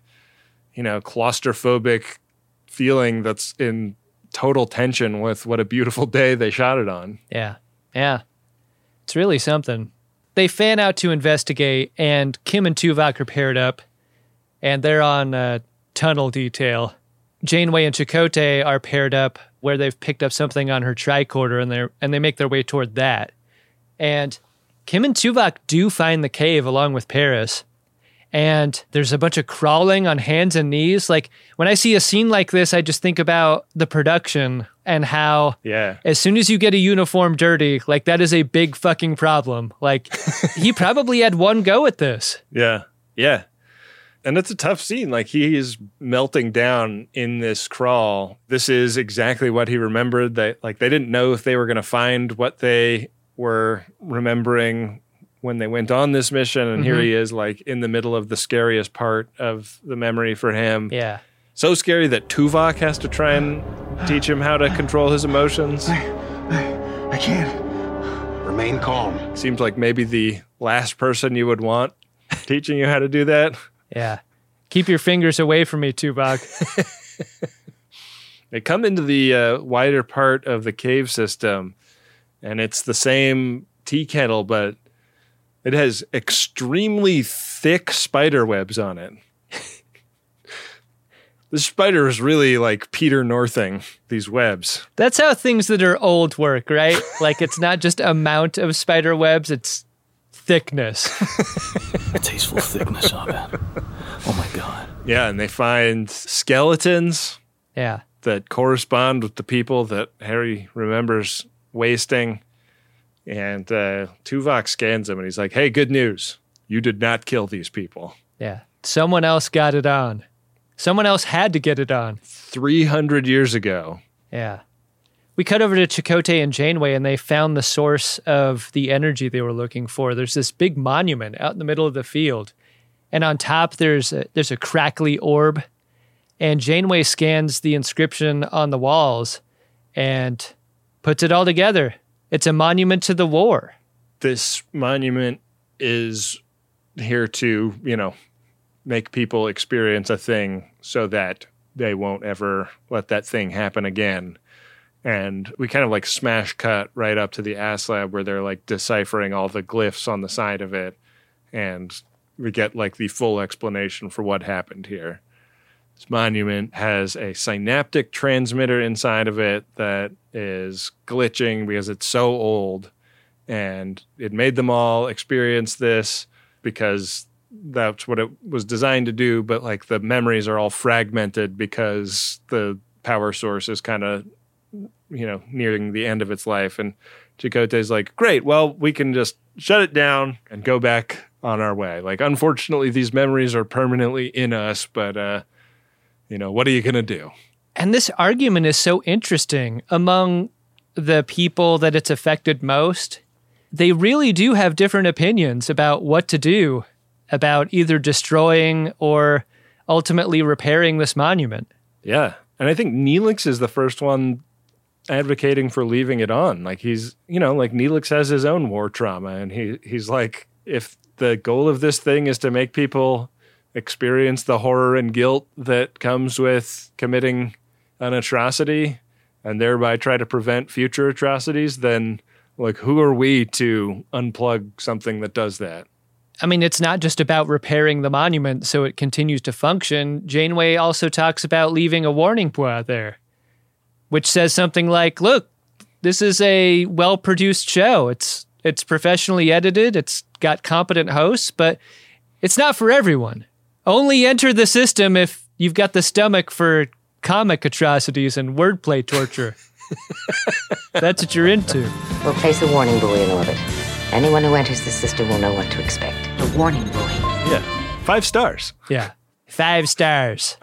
claustrophobic feeling that's in total tension with what a beautiful day they shot it on.
Yeah. It's really something. They fan out to investigate, and Kim and Tuvok are paired up, and they're on tunnel detail. Janeway and Chakotay are paired up where they've picked up something on her tricorder, and they make their way toward that. And Kim and Tuvok do find the cave along with Paris. And there's a bunch of crawling on hands and knees. Like, when I see a scene like this, I just think about the production and how as soon as you get a uniform dirty, like, that is a big fucking problem. Like, he probably had one go at this.
Yeah. And it's a tough scene. Like, he is melting down in this crawl. This is exactly what he remembered. They didn't know if they were going to find what they were remembering when they went on this mission, and here he is, like, in the middle of the scariest part of the memory for him.
Yeah.
So scary that Tuvok has to try and teach him how to control his emotions.
I can't. Remain calm.
Seems like maybe the last person you would want teaching you how to do that.
Yeah. Keep your fingers away from me, Tuvok.
They come into the wider part of the cave system, and it's the same tea kettle, but it has extremely thick spider webs on it. The spider is really like Peter Northing these webs.
That's how things that are old work, right? Like, it's not just amount of spider webs, it's thickness.
A tasteful thickness of it. Oh my God.
Yeah, and they find skeletons that correspond with the people that Harry remembers wasting. And Tuvok scans him, and he's like, hey, good news. You did not kill these people.
Yeah. Someone else got it on. Someone else had to get it on.
300 years ago.
Yeah. We cut over to Chakotay and Janeway, and they found the source of the energy they were looking for. There's this big monument out in the middle of the field, and on top there's a crackly orb, and Janeway scans the inscription on the walls and puts it all together. It's a monument to the war.
This monument is here to, make people experience a thing so that they won't ever let that thing happen again. And we kind of like smash cut right up to the ass lab where they're like deciphering all the glyphs on the side of it. And we get like the full explanation for what happened here. This monument has a synaptic transmitter inside of it that is glitching because it's so old. And it made them all experience this because that's what it was designed to do. But like the memories are all fragmented because the power source is kind of, nearing the end of its life. And Chakotay's like, great, well, we can just shut it down and go back on our way. Like, unfortunately, these memories are permanently in us, but, what are you going to do?
And this argument is so interesting. Among the people that it's affected most, they really do have different opinions about what to do about either destroying or ultimately repairing this monument.
Yeah. And I think Neelix is the first one advocating for leaving it on. Like he's, like Neelix has his own war trauma, and he's like, if the goal of this thing is to make people experience the horror and guilt that comes with committing an atrocity and thereby try to prevent future atrocities, then like, who are we to unplug something that does that?
I mean, it's not just about repairing the monument so it continues to function. Janeway also talks about leaving a warning point there, which says something like, look, this is a well-produced show. It's professionally edited. It's got competent hosts, but it's not for everyone. Only enter the system if you've got the stomach for comic atrocities and wordplay torture. That's what you're into.
We'll place a warning buoy in orbit. Anyone who enters the system will know what to expect. The warning buoy.
Yeah. 5 stars.
Yeah. 5 stars.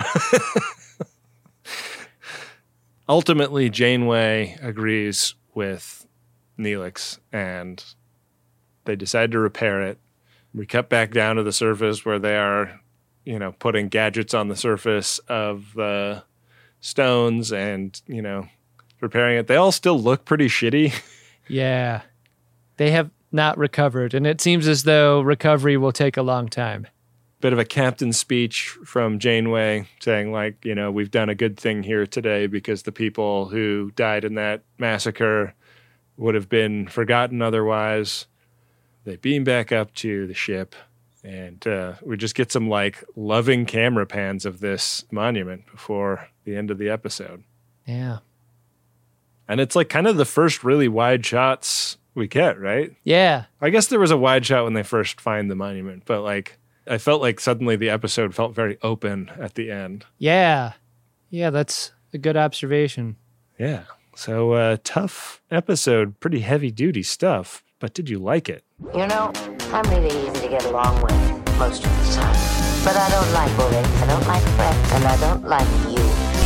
Ultimately, Janeway agrees with Neelix, and they decide to repair it. We cut back down to the surface where they are, putting gadgets on the surface of the stones and, repairing it. They all still look pretty shitty.
Yeah. They have not recovered, and it seems as though recovery will take a long time.
Bit of a captain's speech from Janeway saying, like, we've done a good thing here today because the people who died in that massacre would have been forgotten otherwise. They beam back up to the ship, and we just get some, like, loving camera pans of this monument before the end of the episode.
Yeah.
And it's, like, kind of the first really wide shots we get, right?
Yeah.
I guess there was a wide shot when they first find the monument, but, like, I felt like suddenly the episode felt very open at the end.
Yeah. Yeah, that's a good observation.
Yeah. So, tough episode, pretty heavy-duty stuff, but did you like it?
I'm really easy to get along with most of the time. But I don't like bullying, I don't like threats, and I don't like you.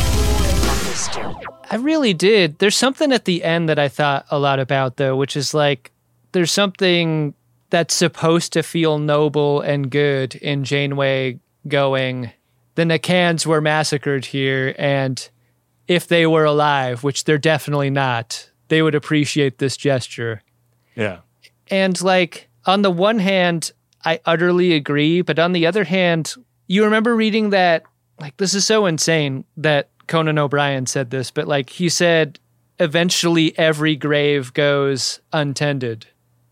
I really did. There's something at the end that I thought a lot about, though, which is like, there's something that's supposed to feel noble and good in Janeway going, the Nakans were massacred here, and if they were alive, which they're definitely not, they would appreciate this gesture.
Yeah.
And like, on the one hand, I utterly agree, but on the other hand, you remember reading that, like, this is so insane that Conan O'Brien said this, but like, he said, eventually every grave goes untended.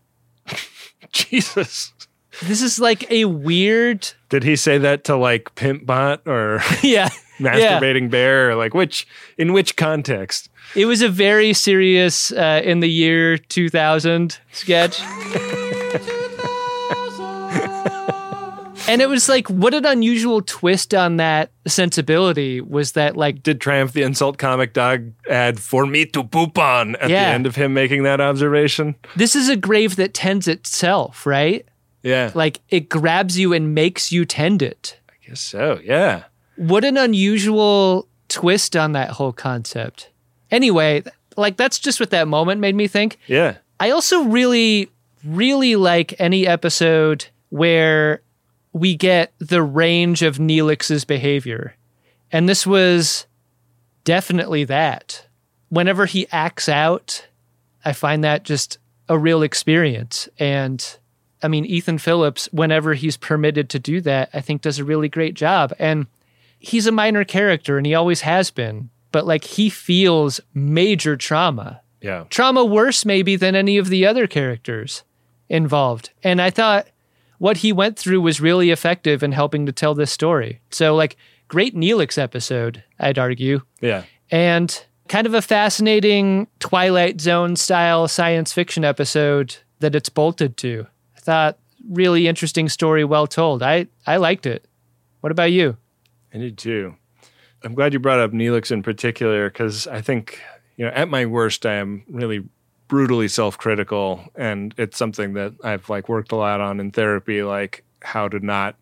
Jesus.
This is like a weird...
Did he say that to like Pimp Bot or
yeah,
Masturbating Bear? Or like in which context?
It was a very serious in the year 2000 sketch. And it was like, what an unusual twist on that sensibility was that, like...
Did Triumph the Insult Comic Dog add for me to poop on at the end of him making that observation?
This is a grave that tends itself, right?
Yeah.
Like, it grabs you and makes you tend it.
I guess so, yeah.
What an unusual twist on that whole concept. Anyway, like that's just what that moment made me think.
Yeah.
I also really, really like any episode where we get the range of Neelix's behavior. And this was definitely that. Whenever he acts out, I find that just a real experience. And I mean, Ethan Phillips, whenever he's permitted to do that, I think does a really great job. And he's a minor character and he always has been, but like he feels major trauma.
Yeah.
Trauma worse maybe than any of the other characters involved. And I thought what he went through was really effective in helping to tell this story. So like great Neelix episode, I'd argue.
Yeah.
And kind of a fascinating Twilight Zone style science fiction episode that it's bolted to. I thought really interesting story, well told. I liked it. What about you?
I did too. I'm glad you brought up Neelix in particular because I think, at my worst, I am really brutally self-critical, and it's something that I've like worked a lot on in therapy, like how to not,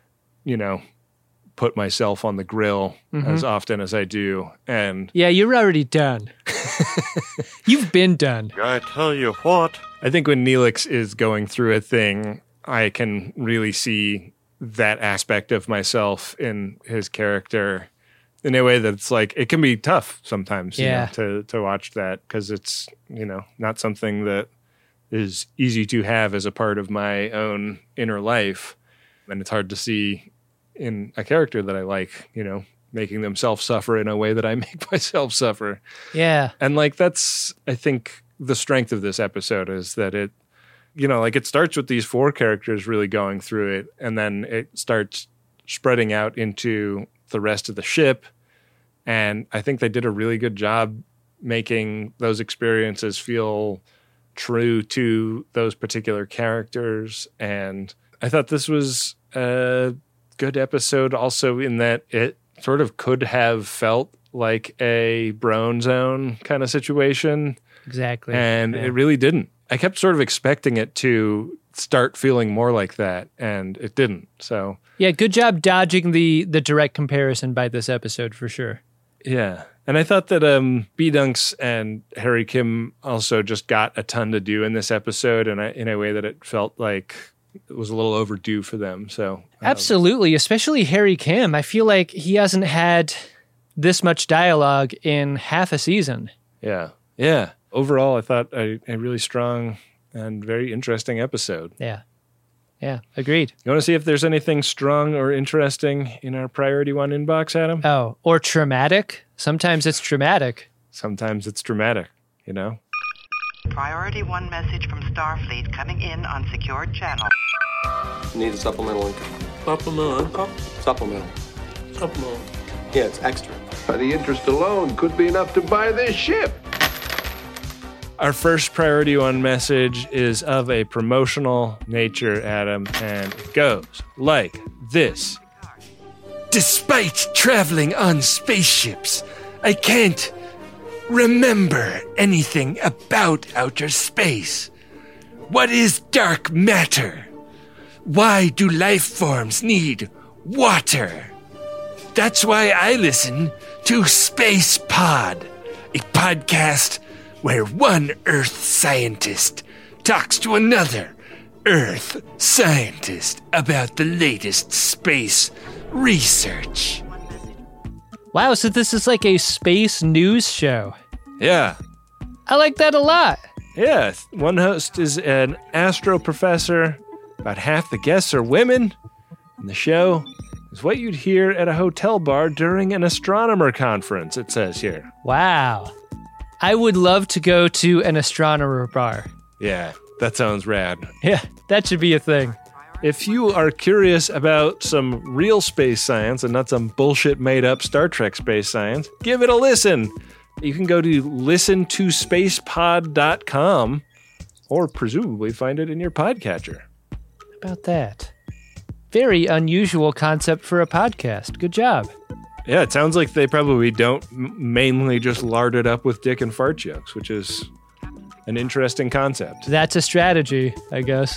put myself on the grill as often as I do. And
yeah, you're already done. You've been done.
I tell you what.
I think when Neelix is going through a thing, I can really see that aspect of myself in his character in a way that's like, it can be tough sometimes to watch that because it's, not something that is easy to have as a part of my own inner life. And it's hard to see in a character that I like, making themselves suffer in a way that I make myself suffer.
Yeah.
And like, that's, I think, the strength of this episode is that it, it starts with these four characters really going through it, and then it starts spreading out into the rest of the ship. And I think they did a really good job making those experiences feel true to those particular characters. And I thought this was a good episode also in that it sort of could have felt like a Brone Zone kind of situation.
Exactly.
And it really didn't. I kept sort of expecting it to start feeling more like that, and it didn't. So
yeah, good job dodging the direct comparison by this episode for sure.
Yeah. And I thought that B-Dunks and Harry Kim also just got a ton to do in this episode, and in a way that it felt like it was a little overdue for them. So
absolutely, especially Harry Kim. I feel like he hasn't had this much dialogue in half a season.
Yeah. Yeah. Overall, I thought a really strong and very interesting episode.
Yeah. Yeah, agreed.
You want to see if there's anything strong or interesting in our Priority One inbox, Adam?
Oh, or traumatic? Sometimes it's traumatic.
Sometimes it's dramatic,
Priority One message from Starfleet coming in on secured channel.
Need a supplemental income. Supplemental income? Supplemental. Supplemental. Yeah, it's extra.
The interest alone could be enough to buy this ship.
Our first Priority One message is of a promotional nature, Adam, and it goes like this. Despite traveling on spaceships, I can't remember anything about outer space. What is dark matter? Why do life forms need water? That's why I listen to Space Pod, a podcast where one Earth scientist talks to another Earth scientist about the latest space research.
Wow, so this is like a space news show.
Yeah.
I like that a lot.
Yeah, one host is an astro professor. About half the guests are women. And the show is what you'd hear at a hotel bar during an astronomer conference, it says here.
Wow. I would love to go to an astronomer bar.
Yeah, that sounds rad.
Yeah, that should be a thing.
If you are curious about some real space science and not some bullshit made up Star Trek space science, give it a listen. You can go to listentospacepod.com or presumably find it in your podcatcher.
How about that? Very unusual concept for a podcast. Good job.
Yeah, it sounds like they probably don't mainly just lard it up with dick and fart jokes, which is an interesting concept.
That's a strategy, I guess.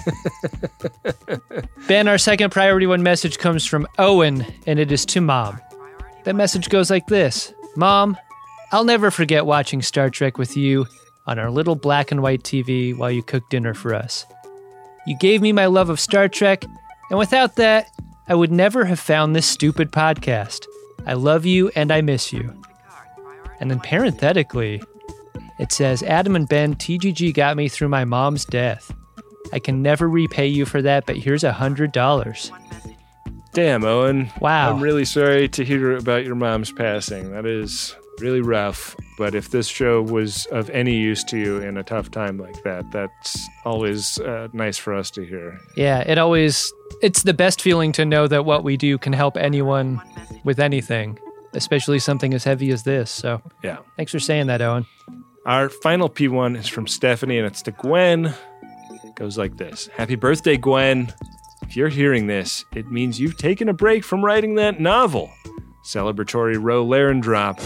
Ben, our second priority one message comes from Owen, and it is to Mom. That message goes like this. Mom, I'll never forget watching Star Trek with you on our little black and white TV while you cooked dinner for us. You gave me my love of Star Trek, and without that, I would never have found this stupid podcast. I love you and I miss you. And then parenthetically, it says, Adam and Ben, TGG got me through my mom's death. I can never repay you for that, but here's $100.
Damn, Owen.
Wow.
I'm really sorry to hear about your mom's passing. That is really rough. But if this show was of any use to you in a tough time like that, that's always nice for us to hear.
Yeah, it's the best feeling to know that what we do can help anyone with anything, especially something as heavy as this. So
yeah,
thanks for saying that, Owen.
Our final P1 is from Stephanie, and it's to Gwen. It goes like this. Happy birthday, Gwen. If you're hearing this, it means you've taken a break from writing that novel. Celebratory Roe Laren drop.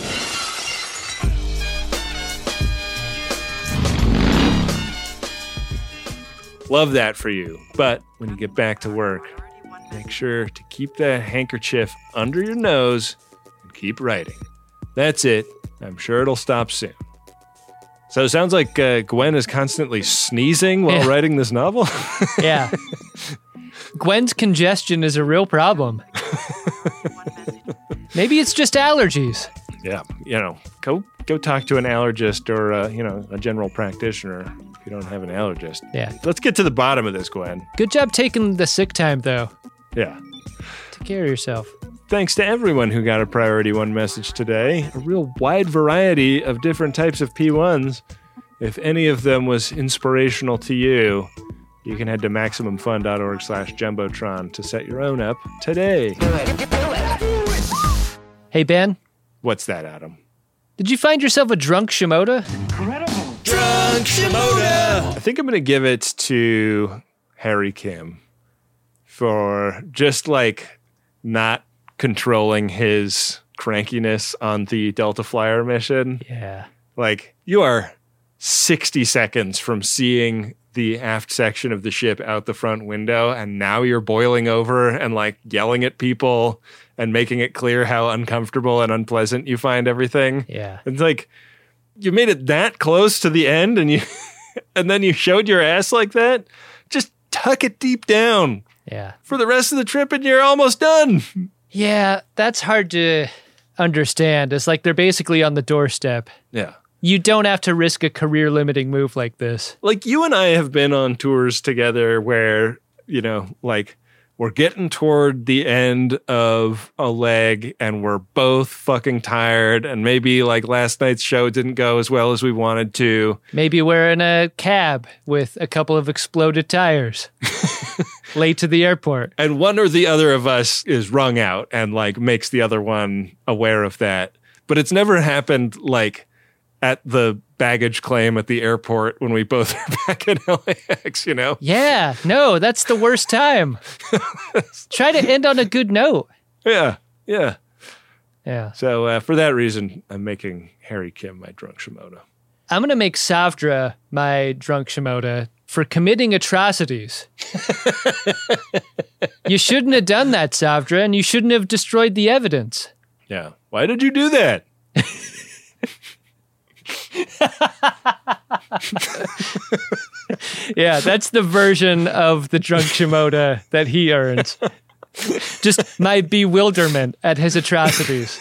Love that for you. But when you get back to work, make sure to keep the handkerchief under your nose and keep writing. That's it. I'm sure it'll stop soon. So it sounds like Gwen is constantly sneezing while writing this novel.
Yeah. Gwen's congestion is a real problem. Maybe it's just allergies.
Yeah. Go talk to an allergist or, a general practitioner if you don't have an allergist.
Yeah.
Let's get to the bottom of this, Gwen.
Good job taking the sick time, though.
Yeah.
Take care of yourself.
Thanks to everyone who got a Priority 1 message today. A real wide variety of different types of P1s. If any of them was inspirational to you, you can head to MaximumFun.org/Jumbotron to set your own up today.
Hey, Ben.
What's that, Adam?
Did you find yourself a drunk Shimoda?
Incredible. Drunk Shimoda! I think I'm going to give it to Harry Kim for just, not controlling his crankiness on the Delta Flyer mission.
Yeah.
You are 60 seconds from seeing the aft section of the ship out the front window, and now you're boiling over and yelling at people and making it clear how uncomfortable and unpleasant you find everything.
Yeah.
It's you made it that close to the end and then you showed your ass like that. Just tuck it deep down.
Yeah.
For the rest of the trip and you're almost done.
Yeah, that's hard to understand. It's they're basically on the doorstep.
Yeah.
You don't have to risk a career-limiting move like this.
You and I have been on tours together where, we're getting toward the end of a leg and we're both fucking tired and maybe last night's show didn't go as well as we wanted to.
Maybe we're in a cab with a couple of exploded tires. Late to the airport.
And one or the other of us is wrung out and makes the other one aware of that. But it's never happened at the baggage claim at the airport when we both are back in LAX,
Yeah, no, that's the worst time. Try to end on a good note.
Yeah. So for that reason, I'm making Harry Kim my drunk Shimoda.
I'm going to make Savdra my drunk Shimoda for committing atrocities. You shouldn't have done that, Savdra, and you shouldn't have destroyed the evidence.
Yeah. Why did you do that?
Yeah, that's the version of the drunk Shimoda that he earns. Just my bewilderment at his atrocities.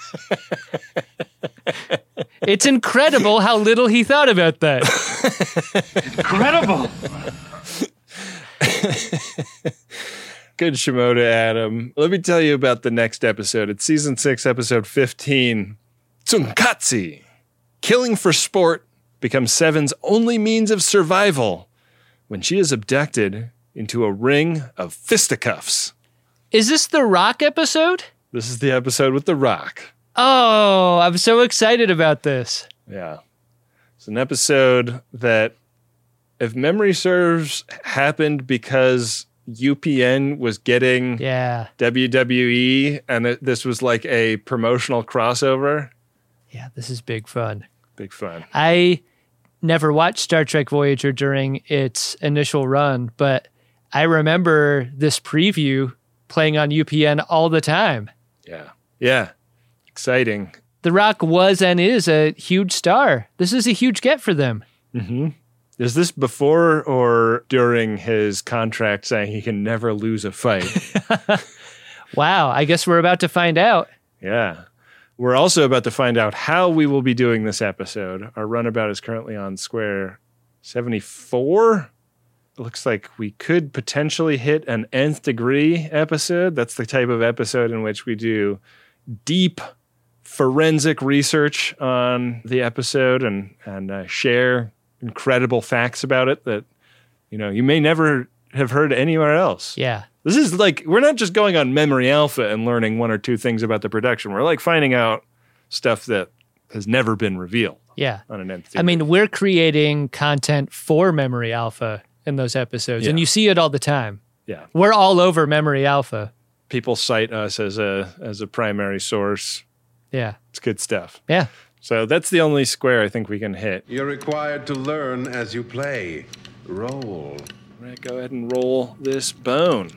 It's incredible how little he thought about that.
Incredible. Good Shimoda, Adam. Let me tell you about the next episode. It's season 6, episode 15. Tsunkatsu. Killing for sport becomes Seven's only means of survival when she is abducted into a ring of fisticuffs.
Is this the Rock episode?
This is the episode with The Rock.
Oh, I'm so excited about this.
Yeah. It's an episode that, if memory serves, happened because UPN was getting WWE, and this was a promotional crossover.
Yeah, this is big fun.
Big fun.
I never watched Star Trek Voyager during its initial run, but I remember this preview playing on UPN all the time.
Yeah. Yeah. Exciting.
The Rock was and is a huge star. This is a huge get for them.
Mm-hmm. Is this before or during his contract saying he can never lose a fight?
Wow, I guess we're about to find out.
Yeah. We're also about to find out how we will be doing this episode. Our runabout is currently on square 74. It looks like we could potentially hit an nth degree episode. That's the type of episode in which we do deep forensic research on the episode and share incredible facts about it that, you may never have heard anywhere else.
Yeah.
This is like, we're not just going on Memory Alpha and learning one or two things about the production. We're like finding out stuff that has never been revealed.
Yeah.
On an nth degree.
I mean, we're creating content for Memory Alpha in those episodes, and you see it all the time.
Yeah.
We're all over Memory Alpha.
People cite us as a primary source.
Yeah.
It's good stuff.
Yeah.
So that's the only square I think we can hit.
You're required to learn as you play. Roll.
I'm going to go ahead and roll this bone.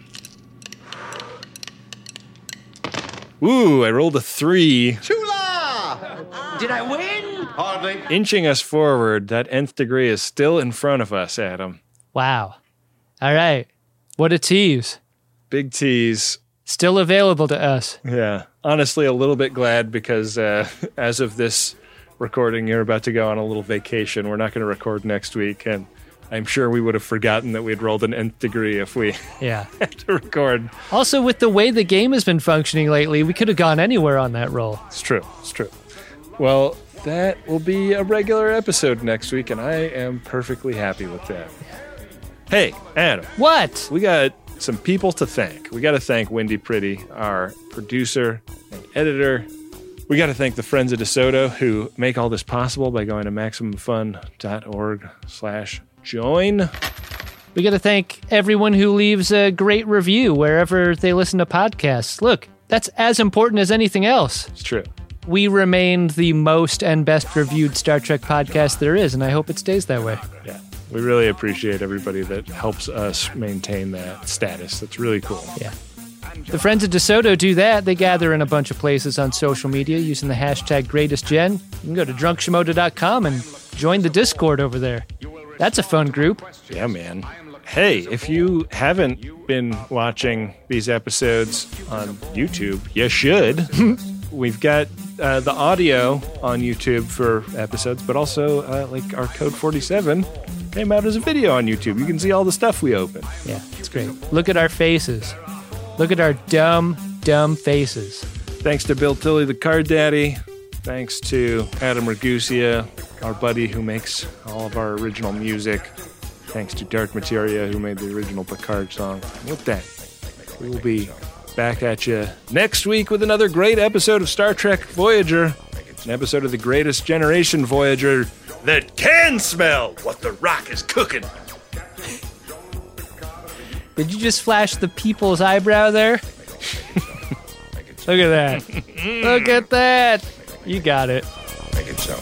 Ooh, I rolled a 3.
Chula! Did I win?
Hardly.
Inching us forward, that nth degree is still in front of us, Adam.
Wow. All right. What a tease.
Big tease.
Still available to us.
Yeah. Honestly, a little bit glad because as of this recording, you're about to go on a little vacation. We're not going to record next week, and I'm sure we would have forgotten that we'd rolled an nth degree if we had to record.
Also, with the way the game has been functioning lately, we could have gone anywhere on that roll.
It's true. It's true. Well, that will be a regular episode next week, and I am perfectly happy with that. Hey, Adam.
What?
We got some people to thank. We got to thank Wendy Pretty, our producer and editor. We got to thank the Friends of DeSoto who make all this possible by going to MaximumFun.org/join.
We got to thank everyone who leaves a great review wherever they listen to podcasts. Look, that's as important as anything else.
It's true.
We remain the most and best reviewed Star Trek podcast there is, and I hope it stays that way.
Yeah. We really appreciate everybody that helps us maintain that status. That's really cool.
Yeah. The Friends of DeSoto do that. They gather in a bunch of places on social media using the hashtag GreatestGen. You can go to drunkshimoda.com and join the Discord over there. That's a fun group.
Yeah, man. Hey, if you haven't been watching these episodes on YouTube, you should. We've got the audio on YouTube for episodes, but also like our Code 47 came out as a video on YouTube. You can see all the stuff we open.
Yeah, it's great. Look at our faces. Look at our dumb, dumb faces.
Thanks to Bill Tilley, the Card Daddy. Thanks to Adam Ragusia, our buddy who makes all of our original music. Thanks to Dark Materia, who made the original Picard song. With that, we will be back at you next week with another great episode of Star Trek Voyager. An episode of the Greatest Generation Voyager that can smell what the Rock is cooking.
Did you just flash the people's eyebrow there? Look at that. Look at that. You got it.
Make it so.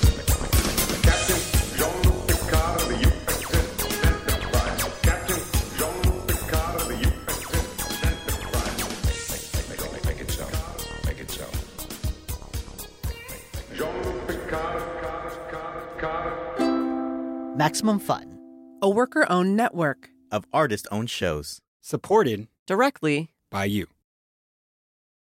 Maximum Fun,
a worker-owned network
of artist-owned shows.
Supported
directly
by you.